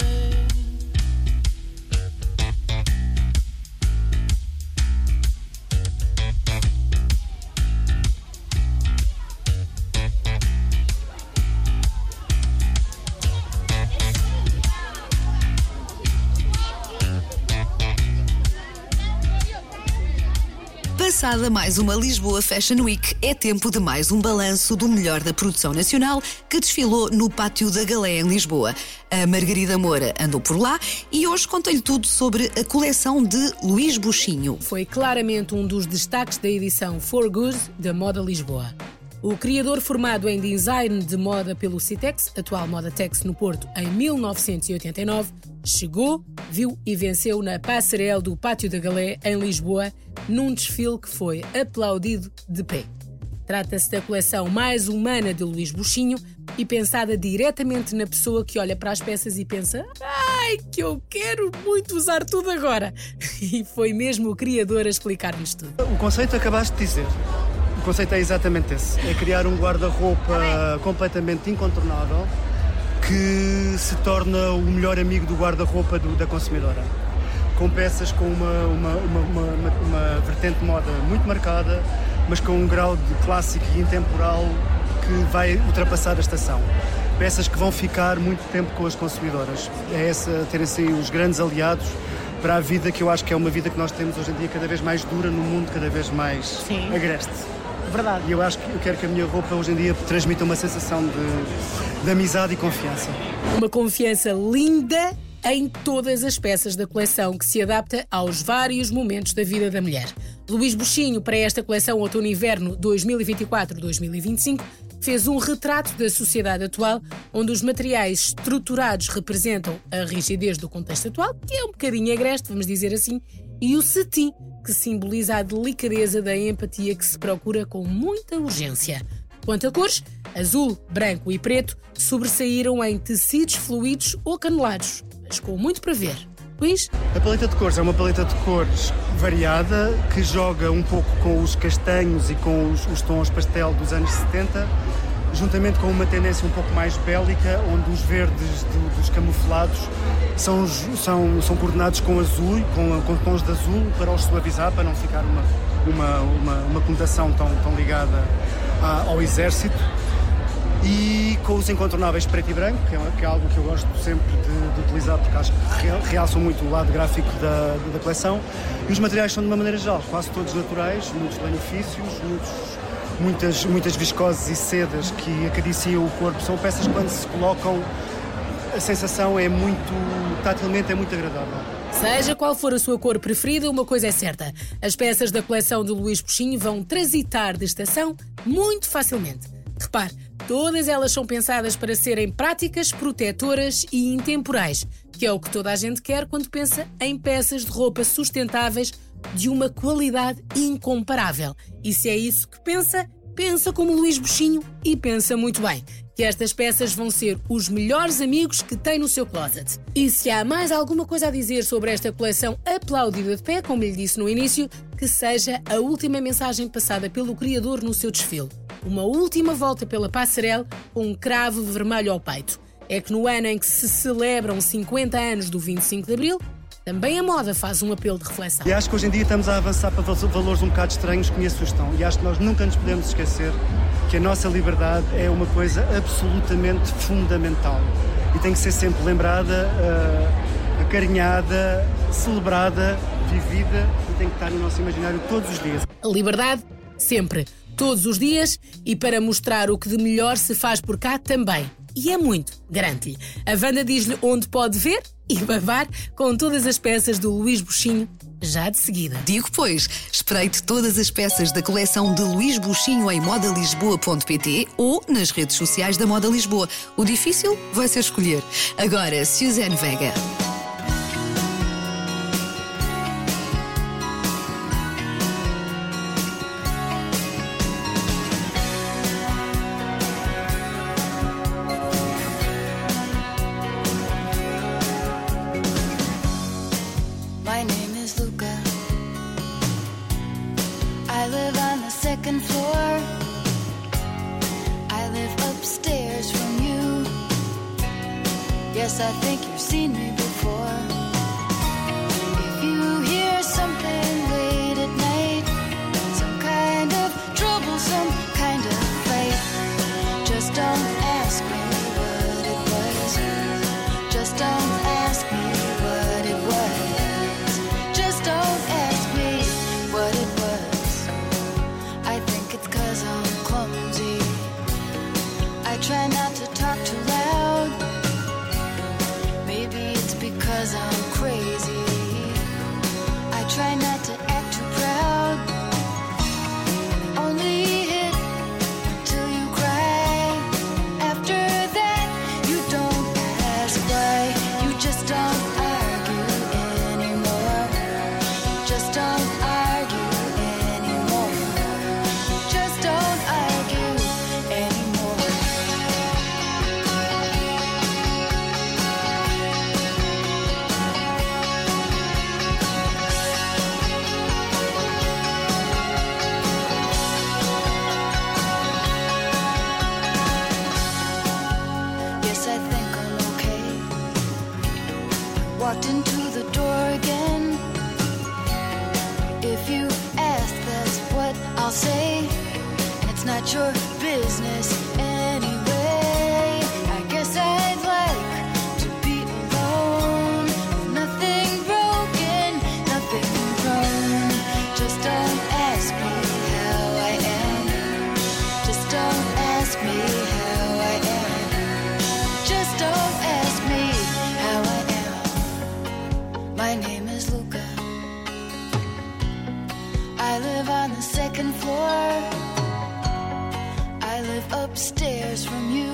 Passada mais uma Lisboa Fashion Week, é tempo de mais um balanço do melhor da produção nacional que desfilou no Pátio da Galé, em Lisboa. A Margarida Moura andou por lá e hoje conta-lhe tudo sobre a coleção de Luís Buxinho. Foi claramente um dos destaques da edição For Good da Moda Lisboa. O criador, formado em design de moda pelo Citex, atual Modatex no Porto, em mil novecentos e oitenta e nove, chegou, viu e venceu na passarela do Pátio da Galé, em Lisboa, num desfile que foi aplaudido de pé. Trata-se da coleção mais humana de Luís Buxinho e pensada diretamente na pessoa que olha para as peças e pensa: ai, que eu quero muito usar tudo agora. E foi mesmo o criador a explicar-nos tudo. O conceito acabaste de dizer. O conceito é exatamente esse. É criar um guarda-roupa completamente incontornável que se torna o melhor amigo do guarda-roupa do- da consumidora. Com peças com uma, uma, uma, uma, uma, uma vertente de moda muito marcada, mas com um grau de clássico e intemporal que vai ultrapassar a estação. Peças que vão ficar muito tempo com as consumidoras. É essa, terem sido os grandes aliados para a vida que eu acho que é uma vida que nós temos hoje em dia cada vez mais dura no mundo, cada vez mais Sim. agreste. Verdade. E eu acho que eu quero que a minha roupa hoje em dia transmita uma sensação de, de amizade e confiança. Uma confiança linda em todas as peças da coleção que se adapta aos vários momentos da vida da mulher. Luís Buxinho, para esta coleção Outono-Inverno dois mil e vinte e quatro a dois mil e vinte e cinco, fez um retrato da sociedade atual, onde os materiais estruturados representam a rigidez do contexto atual, que é um bocadinho agreste, vamos dizer assim, e o cetim, que simboliza a delicadeza da empatia que se procura com muita urgência. Quanto a cores, azul, branco e preto sobressaíram em tecidos fluidos ou canelados, mas com muito para ver. Luís? A paleta de cores é uma paleta de cores variada que joga um pouco com os castanhos e com os, os tons pastel dos anos setenta, juntamente com uma tendência um pouco mais bélica, onde os verdes do- dos camuflados são, os- são, são coordenados com azul, com, com tons de azul, para os suavizar, para não ficar uma, uma, uma, uma conotação tão, tão ligada a- ao exército. E com os incontornáveis preto e branco, que é, que é algo que eu gosto sempre de, de utilizar, porque acho que real- realçam muito o lado gráfico da, da coleção. E os materiais são, de uma maneira geral, quase todos naturais, muitos benefícios, muitos, muitas, muitas viscoses e sedas que acariciam o corpo. São peças que, quando se colocam, a sensação é muito, tatilmente, é muito agradável. Seja qual for a sua cor preferida, uma coisa é certa: as peças da coleção de Luís Buxinho vão transitar de estação muito facilmente. Repare, todas elas são pensadas para serem práticas, protetoras e intemporais, que é o que toda a gente quer quando pensa em peças de roupa sustentáveis de uma qualidade incomparável. E se é isso que pensa, pensa como Luís Buxinho e pensa muito bem, que estas peças vão ser os melhores amigos que tem no seu closet. E se há mais alguma coisa a dizer sobre esta coleção aplaudida de pé, como lhe disse no início, que seja a última mensagem passada pelo criador no seu desfile. Uma última volta pela passarela com um cravo vermelho ao peito. É que no ano em que se celebram cinquenta anos do vinte e cinco de Abril, também a moda faz um apelo de reflexão. E acho que hoje em dia estamos a avançar para valores um bocado estranhos que me assustam. E acho que nós nunca nos podemos esquecer que a nossa liberdade é uma coisa absolutamente fundamental. E tem que ser sempre lembrada, uh, acarinhada, celebrada, vivida e tem que estar no nosso imaginário todos os dias. A liberdade, sempre, todos os dias, e para mostrar o que de melhor se faz por cá também. E é muito, garanto-lhe. A Wanda diz-lhe onde pode ver e babar com todas as peças do Luís Buxinho, já de seguida. Digo, pois, espreite todas as peças da coleção de Luís Buxinho em moda lisboa ponto pt ou nas redes sociais da Moda Lisboa. O difícil vai ser escolher. Agora, Suzanne Vega. My name is Luca. I live on the second floor. I live upstairs from you. Yes, I think you've seen me before. 'cause I'm crazy. I try not to act too proud. Only hit till you cry. After that, you don't ask why. You just don't argue anymore. Just don't argue anymore. Just don't argue anymore. Yes, I think I'm okay. Walked into the door again. If you ask, that's what I'll say. And it's not your business anyway. I guess I'd like to be alone. With nothing broken, nothing wrong. Just don't ask me how I am. Just don't ask me how I am. Just don't ask me how I am. My name is Luca. I live on the second floor. I live upstairs from you.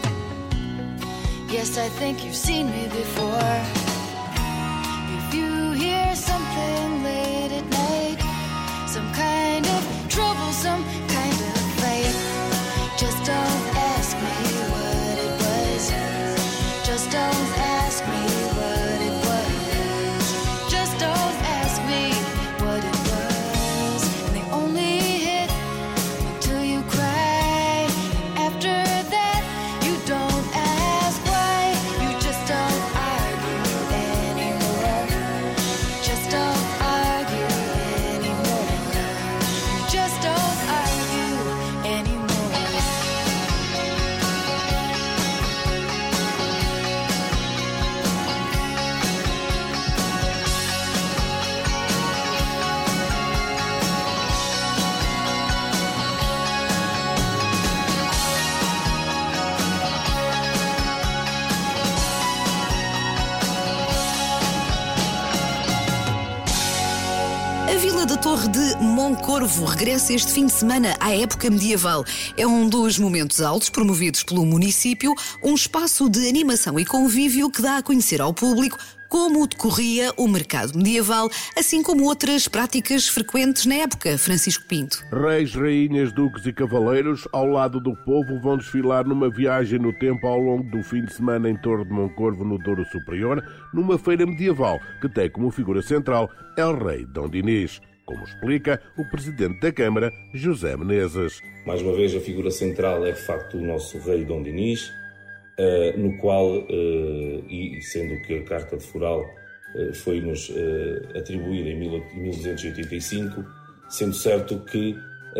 Yes, I think you've seen me before. If you hear something late at night, some kind of trouble, some kind of fight, just don't ask me what it was. Just don't ask me what it was. Just don't ask me what it was. And they only hit until you cry. After that, you don't ask why. You just don't argue anymore. Just don't argue anymore. Just don't argue anymore. A Vila da Torre de Moncorvo regressa este fim de semana à época medieval. É um dos momentos altos promovidos pelo município, um espaço de animação e convívio que dá a conhecer ao público como decorria o mercado medieval, assim como outras práticas frequentes na época. Francisco Pinto. Reis, rainhas, duques e cavaleiros, ao lado do povo, vão desfilar numa viagem no tempo ao longo do fim de semana em Torre de Moncorvo, no Douro Superior, numa feira medieval que tem como figura central El Rei Dom Dinis, como explica o presidente da Câmara, José Menezes. Mais uma vez, a figura central é de facto o nosso Rei Dom Dinis, Uh, no qual, uh, e sendo que a Carta de Foral uh, foi-nos uh, atribuída em mil duzentos e oitenta e cinco, sendo certo que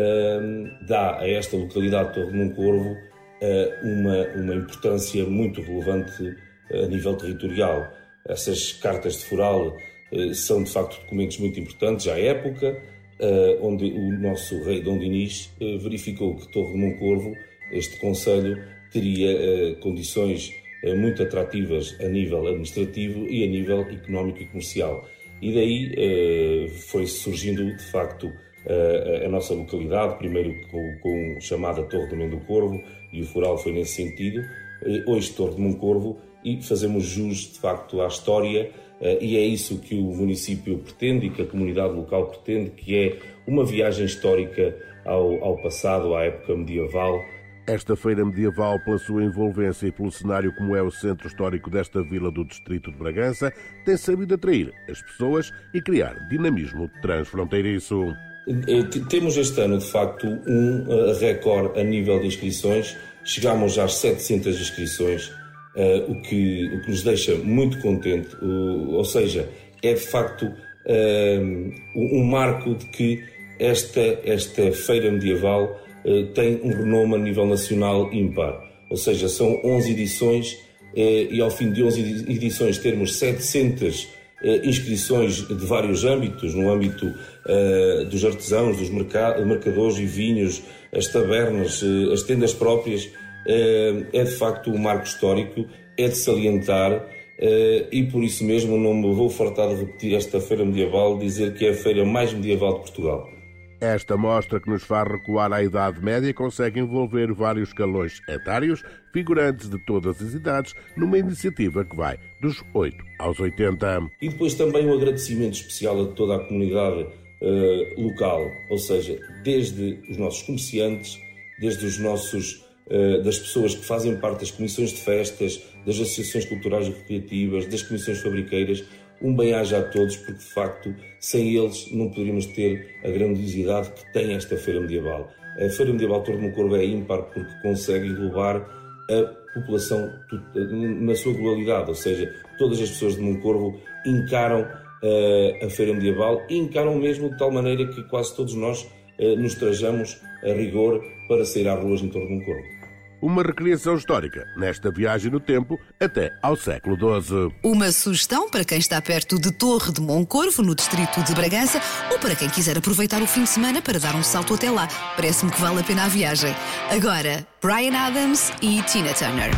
uh, dá a esta localidade de Torre de Moncorvo uh, uma, uma importância muito relevante uh, a nível territorial. Essas Cartas de Foral uh, são de facto documentos muito importantes à época, uh, onde o nosso Rei Dom Dinis uh, verificou que Torre de Moncorvo, este concelho, teria uh, condições uh, muito atrativas a nível administrativo e a nível económico e comercial. E daí uh, foi surgindo, de facto, uh, a nossa localidade, primeiro com, com a chamada Torre do Mendo Corvo, e o Foral foi nesse sentido, uh, hoje Torre de Moncorvo, e fazemos jus, de facto, à história, uh, e é isso que o município pretende e que a comunidade local pretende, que é uma viagem histórica ao, ao passado, à época medieval. Esta feira medieval, pela sua envolvência e pelo cenário como é o centro histórico desta vila do distrito de Bragança, tem sabido atrair as pessoas e criar dinamismo transfronteiriço. Temos este ano, de facto, um recorde a nível de inscrições. Chegámos às setecentas inscrições, o que, o que nos deixa muito contente. Ou seja, é de facto um marco de que esta, esta feira medieval tem um renome a nível nacional ímpar. Ou seja, são onze edições e ao fim de onze edições termos setecentas inscrições de vários âmbitos, no âmbito dos artesãos, dos mercadores e vinhos, as tabernas, as tendas próprias, é de facto um marco histórico, é de salientar Uh, e por isso mesmo não me vou fartar de repetir esta feira medieval, dizer que é a feira mais medieval de Portugal. Esta mostra, que nos faz recuar à Idade Média, consegue envolver vários escalões etários, figurantes de todas as idades, numa iniciativa que vai dos oito aos oitenta. E depois também um agradecimento especial a toda a comunidade uh, local, ou seja, desde os nossos comerciantes, desde os nossos, uh, das pessoas que fazem parte das comissões de festas, das associações culturais e recreativas, das comissões fabriceiras. Um bem-aja a todos, porque de facto, sem eles não poderíamos ter a grandiosidade que tem esta Feira Medieval. A Feira Medieval Torre de Moncorvo é ímpar porque consegue englobar a população na sua globalidade, ou seja, todas as pessoas de Moncorvo encaram uh, a Feira Medieval e encaram mesmo de tal maneira que quase todos nós uh, nos trajamos a rigor para sair às ruas em Torre de Moncorvo. Uma recriação histórica nesta viagem no tempo até ao século doze. Uma sugestão para quem está perto de Torre de Moncorvo, no distrito de Bragança, ou para quem quiser aproveitar o fim de semana para dar um salto até lá. Parece-me que vale a pena a viagem. Agora, Bryan Adams e Tina Turner.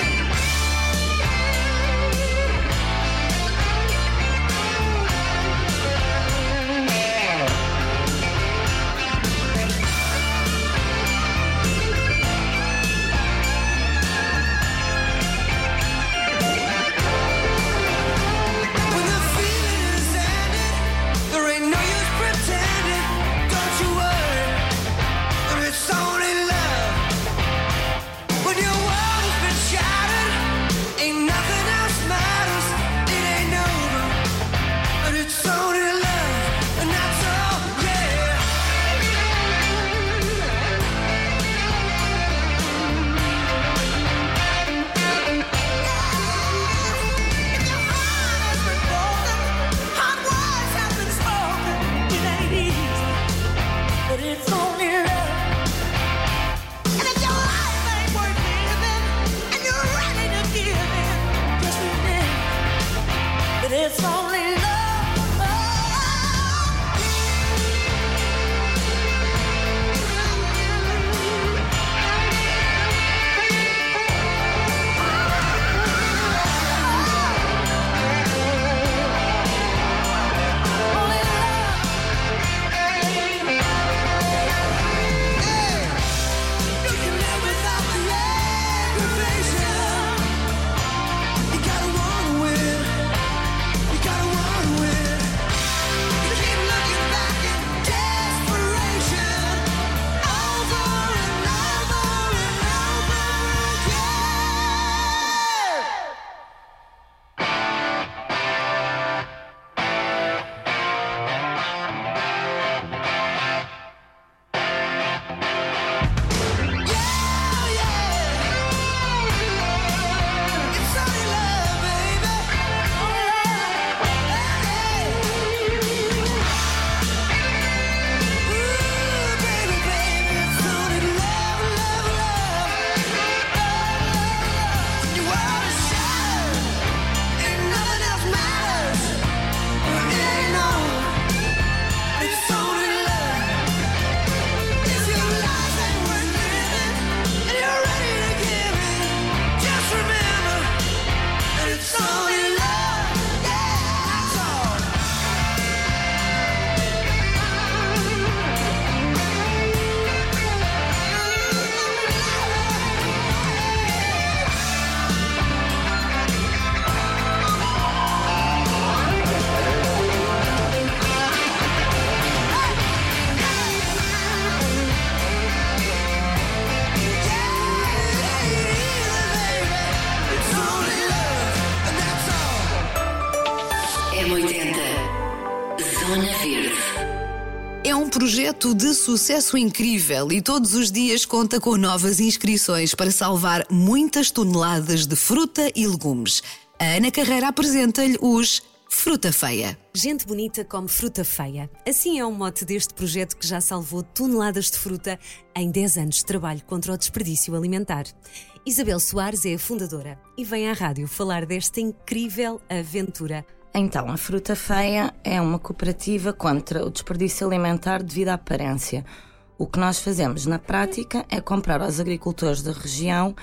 É um projeto de sucesso incrível e todos os dias conta com novas inscrições para salvar muitas toneladas de fruta e legumes. A Ana Carreira apresenta-lhe os Fruta Feia. Gente bonita come fruta feia. Assim é o mote deste projeto que já salvou toneladas de fruta em dez anos de trabalho contra o desperdício alimentar. Isabel Soares é a fundadora e vem à rádio falar desta incrível aventura. Então, a Fruta Feia é uma cooperativa contra o desperdício alimentar devido à aparência. O que nós fazemos na prática é comprar aos agricultores da região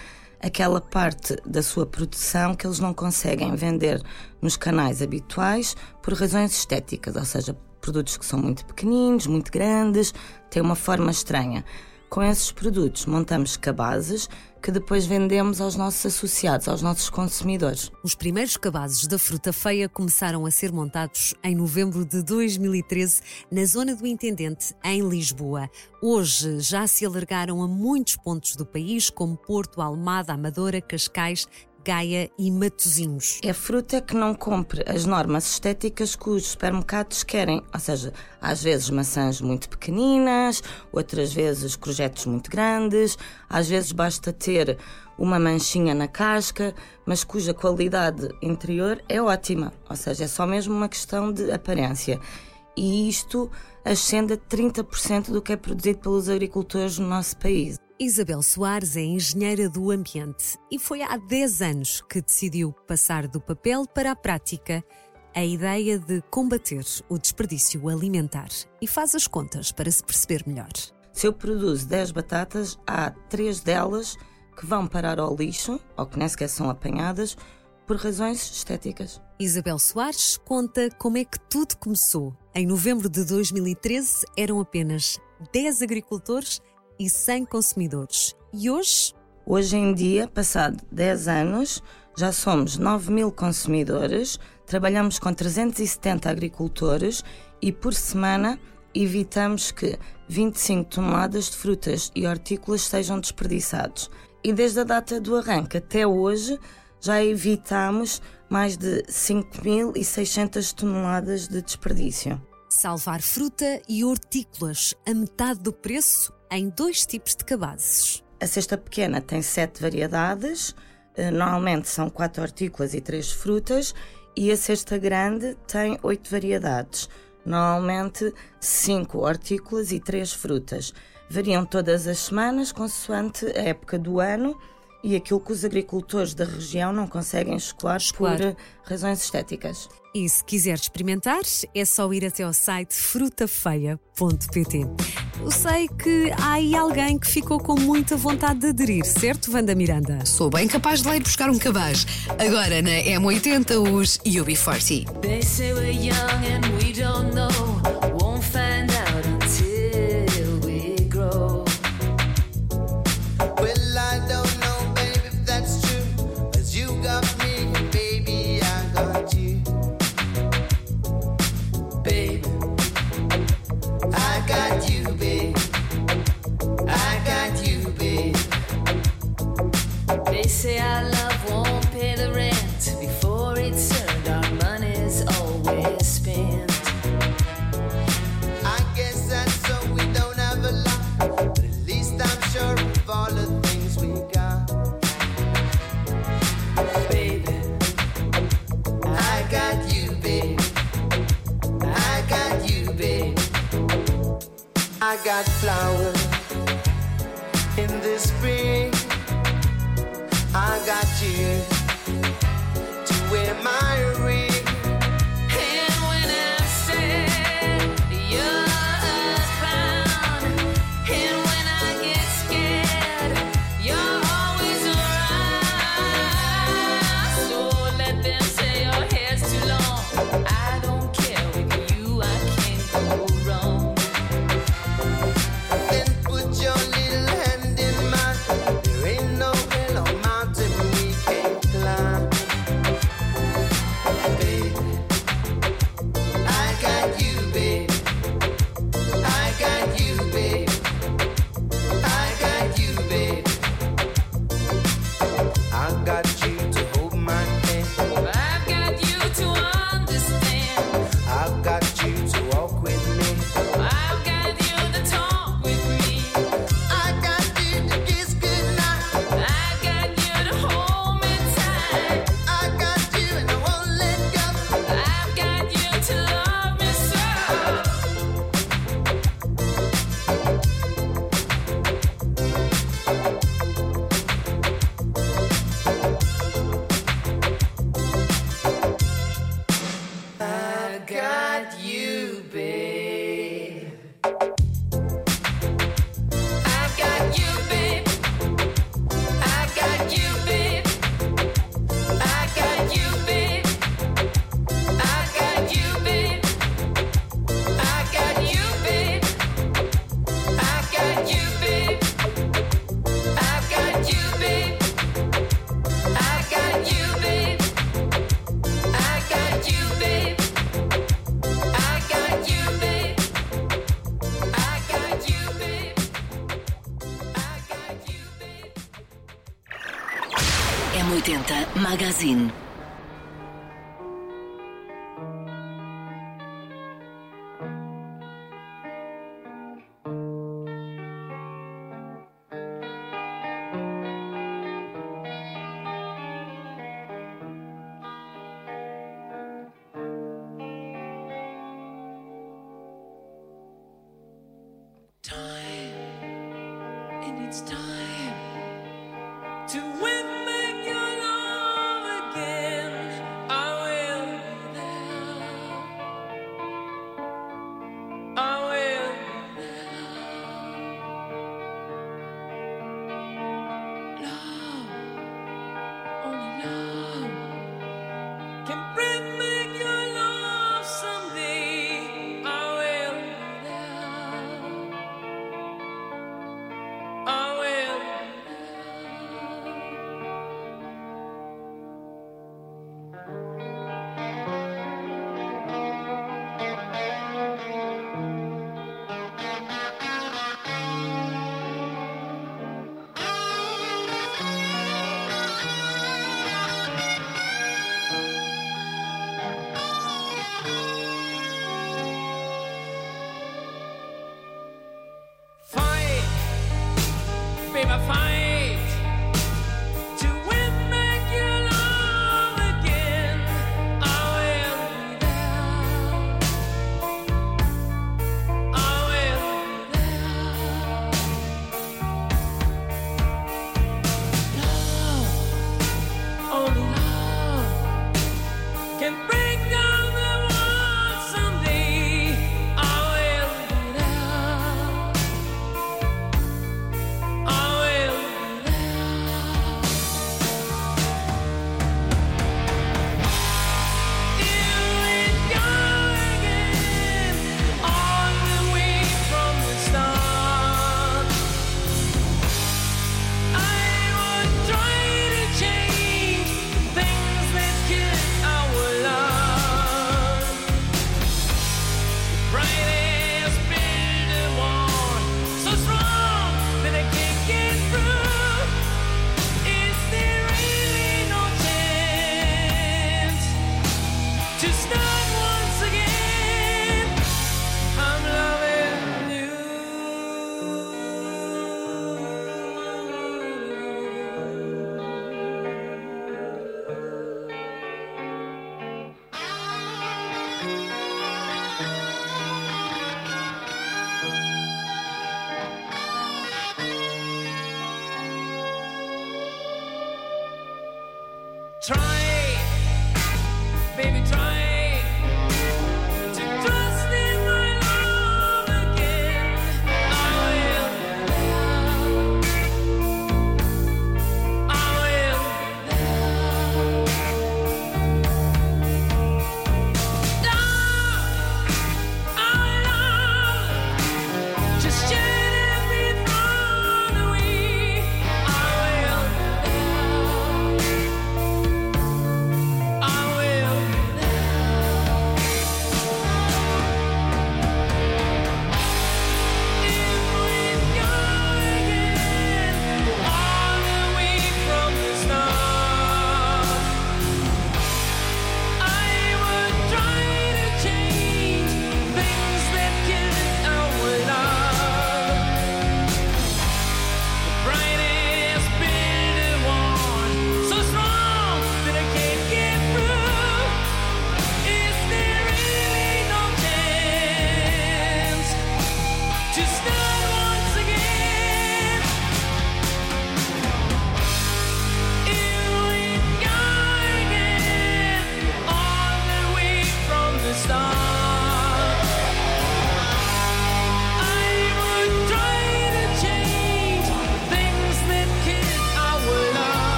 aquela parte da sua produção que eles não conseguem vender nos canais habituais por razões estéticas, ou seja, produtos que são muito pequeninos, muito grandes, têm uma forma estranha. Com esses produtos montamos cabazes que depois vendemos aos nossos associados, aos nossos consumidores. Os primeiros cabazes da fruta feia começaram a ser montados em novembro de dois mil e treze na zona do Intendente, em Lisboa. Hoje já se alargaram a muitos pontos do país, como Porto, Almada, Amadora, Cascais, Gaia e Matosinhos. É fruta que não cumpre as normas estéticas que os supermercados querem, ou seja, às vezes maçãs muito pequeninas, outras vezes courgettes muito grandes, às vezes basta ter uma manchinha na casca, mas cuja qualidade interior é ótima, ou seja, é só mesmo uma questão de aparência. E isto ascende a trinta por cento do que é produzido pelos agricultores no nosso país. Isabel Soares é engenheira do ambiente e foi há dez anos que decidiu passar do papel para a prática a ideia de combater o desperdício alimentar e faz as contas para se perceber melhor. Se eu produzo dez batatas, há três delas que vão parar ao lixo, ou que nem sequer são apanhadas, por razões estéticas. Isabel Soares conta como é que tudo começou. Em novembro de dois mil e treze eram apenas dez agricultores e cem consumidores. E hoje? Hoje em dia, passado dez anos, já somos nove mil consumidores, trabalhamos com trezentos e setenta agricultores e por semana evitamos que vinte e cinco toneladas de frutas e hortícolas sejam desperdiçados. E desde a data do arranque até hoje já evitamos mais de cinco mil e seiscentas toneladas de desperdício. Salvar fruta e hortícolas a metade do preço em dois tipos de cabazes. A cesta pequena tem sete variedades, normalmente são quatro hortícolas e três frutas, e a cesta grande tem oito variedades, normalmente cinco hortícolas e três frutas. Variam todas as semanas, consoante a época do ano e aquilo que os agricultores da região não conseguem escoar por razões estéticas. E se quiser experimentar, é só ir até ao site fruta feia ponto pt. Eu sei que há aí alguém que ficou com muita vontade de aderir, certo, Wanda Miranda? Sou bem capaz de lá ir buscar um cabaz. Agora na M oitenta, os U B quarenta. They say we're young and we don't know. Won't find out until we grow. Well, I don't know, baby, if that's true. 'Cause you got me, baby, I got you. Baby, I got you, babe. I got you, babe. They say our love won't pay the rent. Before it's earned, our money's always spent. I guess that's so we don't have a lot, but at least I'm sure of all the things we got. Baby, I got you, babe. I got you, babe. I got flowers in the spring. I got you to wear my ring. And when I'm sad, you're earthbound. And when I get scared, you're always around. So let them say your hair's too long. I don't care, with you I can't go wrong. Then put your little hand in mine. There ain't no hill or mountain we can't climb. Baby, I got you, babe. I got you, babe. I got you, babe. I got you to hold my hand. I've got you to understand. I've got you to walk with me. I've got you to talk with me. I got you to kiss goodnight. I've got you to hold me tight. I got you and I won't let go. I've got you to love me so. I got you, babe. I've got you, babe. I've got you, oitenta Magazine. And it's time to win back your love again. I will be there. I will be there. Love, only love can bring back your love someday. I will be there. I will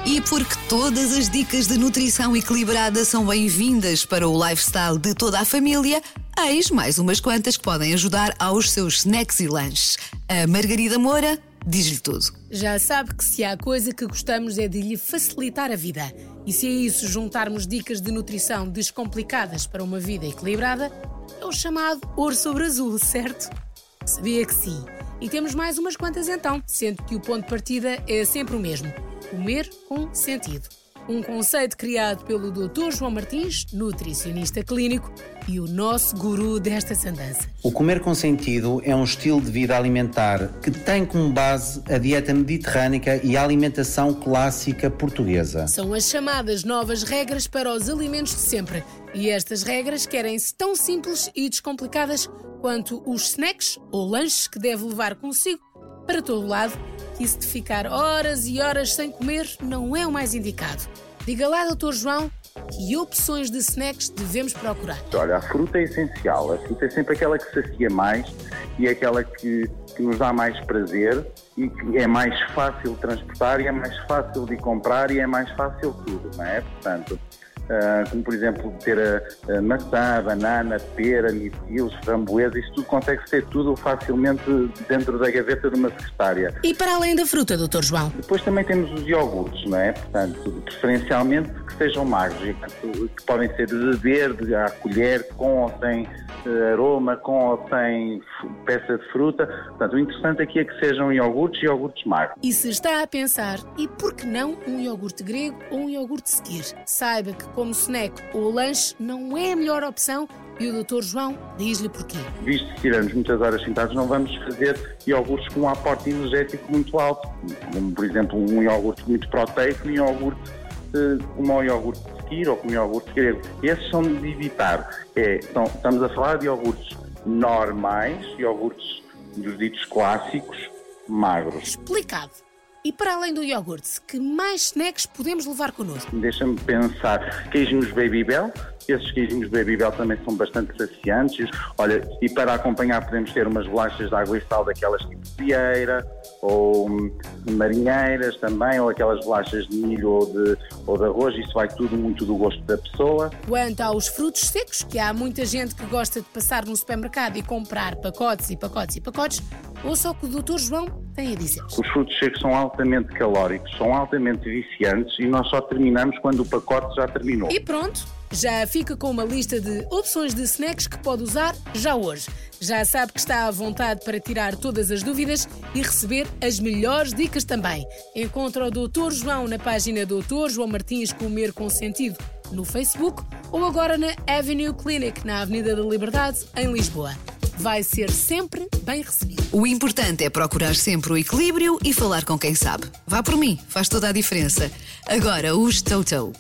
E porque todas as dicas de nutrição equilibrada são bem-vindas para o lifestyle de toda a família, eis mais umas quantas que podem ajudar aos seus snacks e lanches. A Margarida Moura diz-lhe tudo. Já sabe que se há coisa que gostamos é de lhe facilitar a vida. E se a isso juntarmos dicas de nutrição descomplicadas para uma vida equilibrada, é o chamado ouro sobre azul, certo? Sabia que sim. E temos mais umas quantas então, sendo que o ponto de partida é sempre o mesmo: comer com sentido. Um conceito criado pelo doutor João Martins, nutricionista clínico e o nosso guru destas andanças. O comer com sentido é um estilo de vida alimentar que tem como base a dieta mediterrânica e a alimentação clássica portuguesa. São as chamadas novas regras para os alimentos de sempre. E estas regras querem-se tão simples e descomplicadas quanto os snacks ou lanches que deve levar consigo para todo lado, que isso de ficar horas e horas sem comer não é o mais indicado. Diga lá, doutor João, que opções de snacks devemos procurar? Olha, a fruta é essencial. A fruta é sempre aquela que sacia mais e é aquela que, que nos dá mais prazer e que é mais fácil de transportar e é mais fácil de comprar e é mais fácil tudo, não é? Portanto, Uh, como por exemplo ter a, a maçã, a banana, a pera, mirtilos, framboesa, isto tudo consegue-se ter tudo facilmente dentro da gaveta de uma secretária. E para além da fruta, doutor João? Depois também temos os iogurtes, não é? Portanto, preferencialmente que sejam magros, que podem ser de verde, à colher, com ou sem uh, aroma, com ou sem peça de fruta. Portanto, o interessante aqui é que sejam iogurtes e iogurtes magros. E se está a pensar, e por que não um iogurte grego ou um iogurte sequir? Saiba que como snack ou lanche não é a melhor opção e o doutor João diz-lhe porquê. Visto que tiramos muitas horas sentados, não vamos fazer iogurtes com um aporte energético muito alto, como por exemplo um iogurte muito proteico, um iogurte como um iogurte sequir ou como um iogurte grego. Esses são de evitar. É, então, estamos a falar de iogurtes normais, iogurtes dos ditos clássicos, magros. Explicado. E para além do iogurte, que mais snacks podemos levar connosco? Deixa-me pensar. Queijinhos Babybel. Esses queijinhos Babybel também são bastante saciantes. Olha, e para acompanhar podemos ter umas bolachas de água e sal daquelas tipo Vieira, ou marinheiras também, ou aquelas bolachas de milho ou de, ou de arroz. Isso vai tudo muito do gosto da pessoa. Quanto aos frutos secos, que há muita gente que gosta de passar no supermercado e comprar pacotes e pacotes e pacotes, ouça o que o doutor João tem a dizer. Os frutos secos são altamente calóricos, são altamente viciantes e nós só terminamos quando o pacote já terminou. E pronto, já fica com uma lista de opções de snacks que pode usar já hoje. Já sabe que está à vontade para tirar todas as dúvidas e receber as melhores dicas também. Encontra o doutor João na página doutor João Martins Comer com Sentido no Facebook ou agora na Avenue Clinic, na Avenida da Liberdade, em Lisboa. Vai ser sempre bem recebido. O importante é procurar sempre o equilíbrio e falar com quem sabe. Vá por mim, faz toda a diferença. Agora os Toto.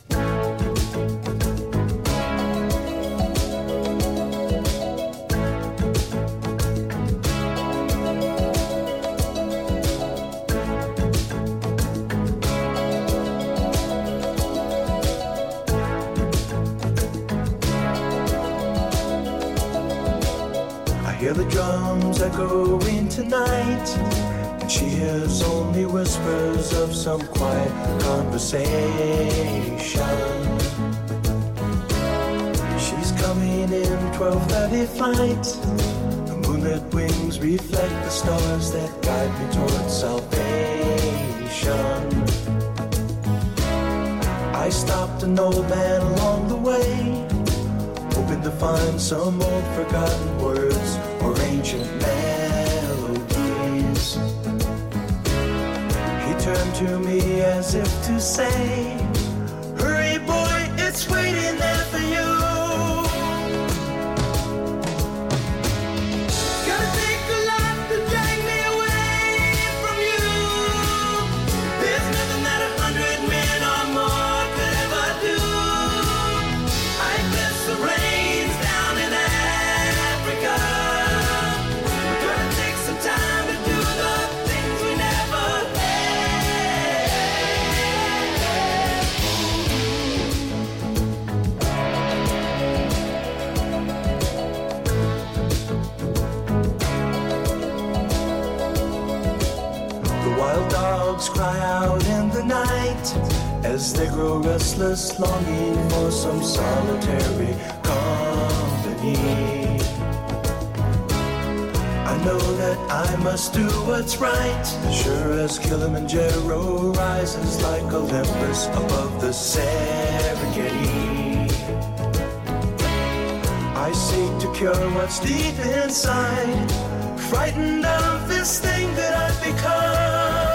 Hear the drums echoing tonight, and she hears only whispers of some quiet conversation. She's coming in twelve thirty flight. The moonlit wings reflect the stars that guide me towards salvation. I stopped an old man along the way, hoping to find some old forgotten words or ancient melodies. He turned to me as if to say, hurry boy, it's waiting there for you. Gotta take a lot to drag me away from you. There's nothing that a hundred men or more could ever do. I miss the rains down in Africa. We're gonna take some time to do the things we never The wild dogs cry out in the night, as they grow restless, longing for some solitary company. I know that I must do what's right, sure as Kilimanjaro rises like Olympus above the Serengeti. I seek to cure what's deep inside, frightened of this thing that I've become.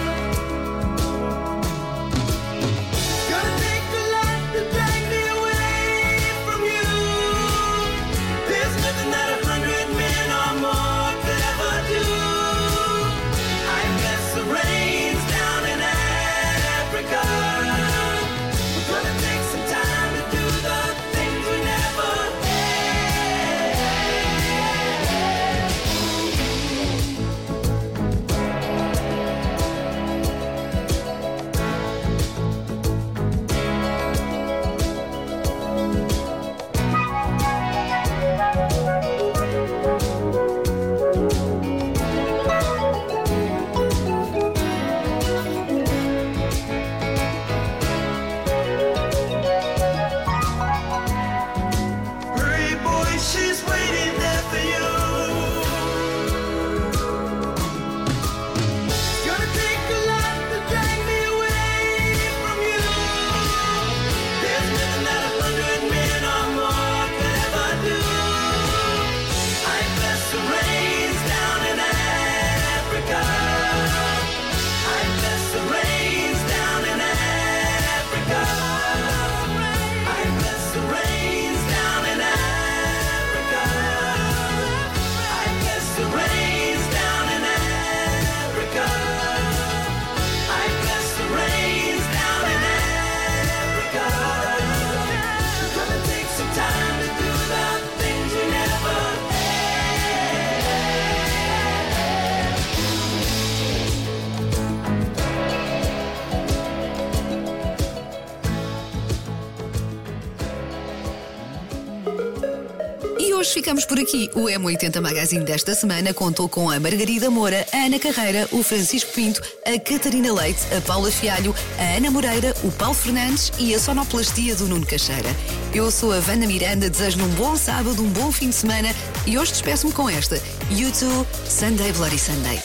Hoje ficamos por aqui. O M oitenta Magazine desta semana contou com a Margarida Moura, a Ana Carreira, o Francisco Pinto, a Catarina Leite, a Paula Fialho, a Ana Moreira, o Paulo Fernandes e a sonoplastia do Nuno Caixeira. Eu sou a Wanda Miranda, desejo-lhe um bom sábado, um bom fim de semana e hoje despeço-me com esta. U two, Sunday Bloody Sunday.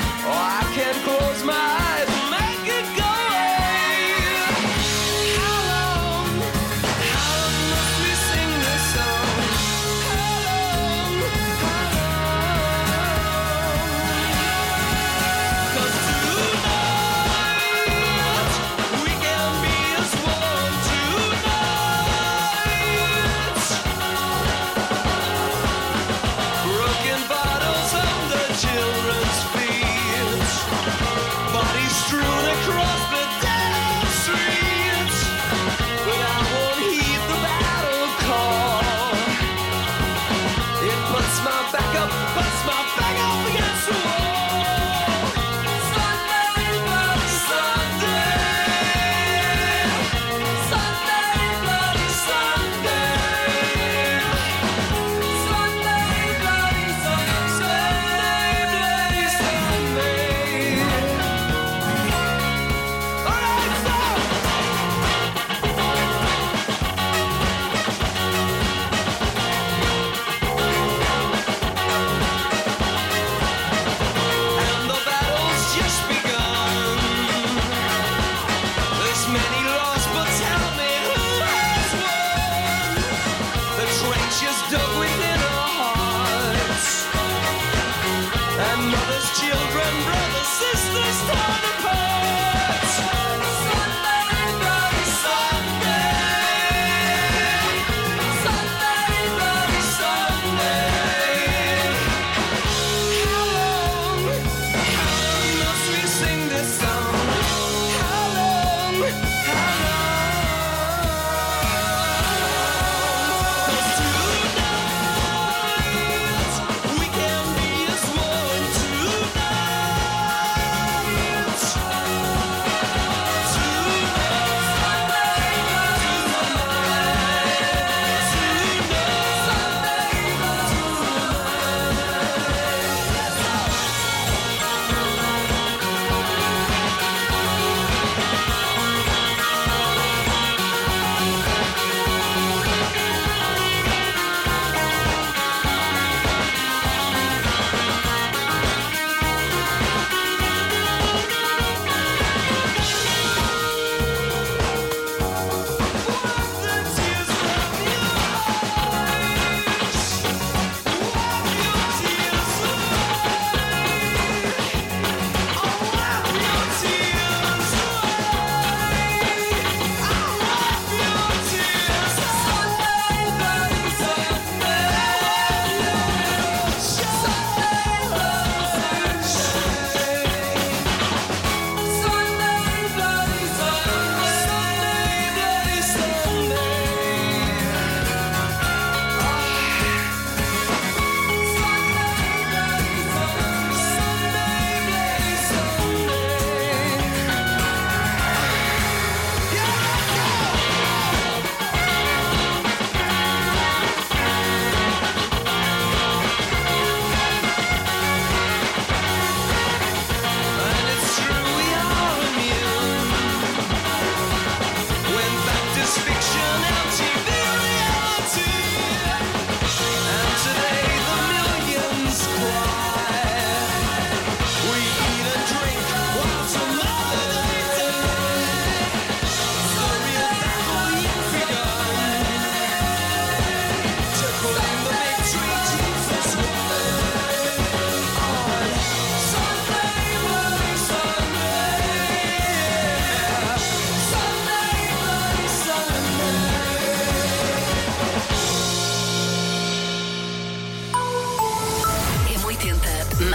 Close my eyes and make it go away. How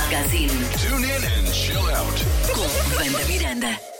Magazine. Tune in and chill out. Com Wanda Miranda.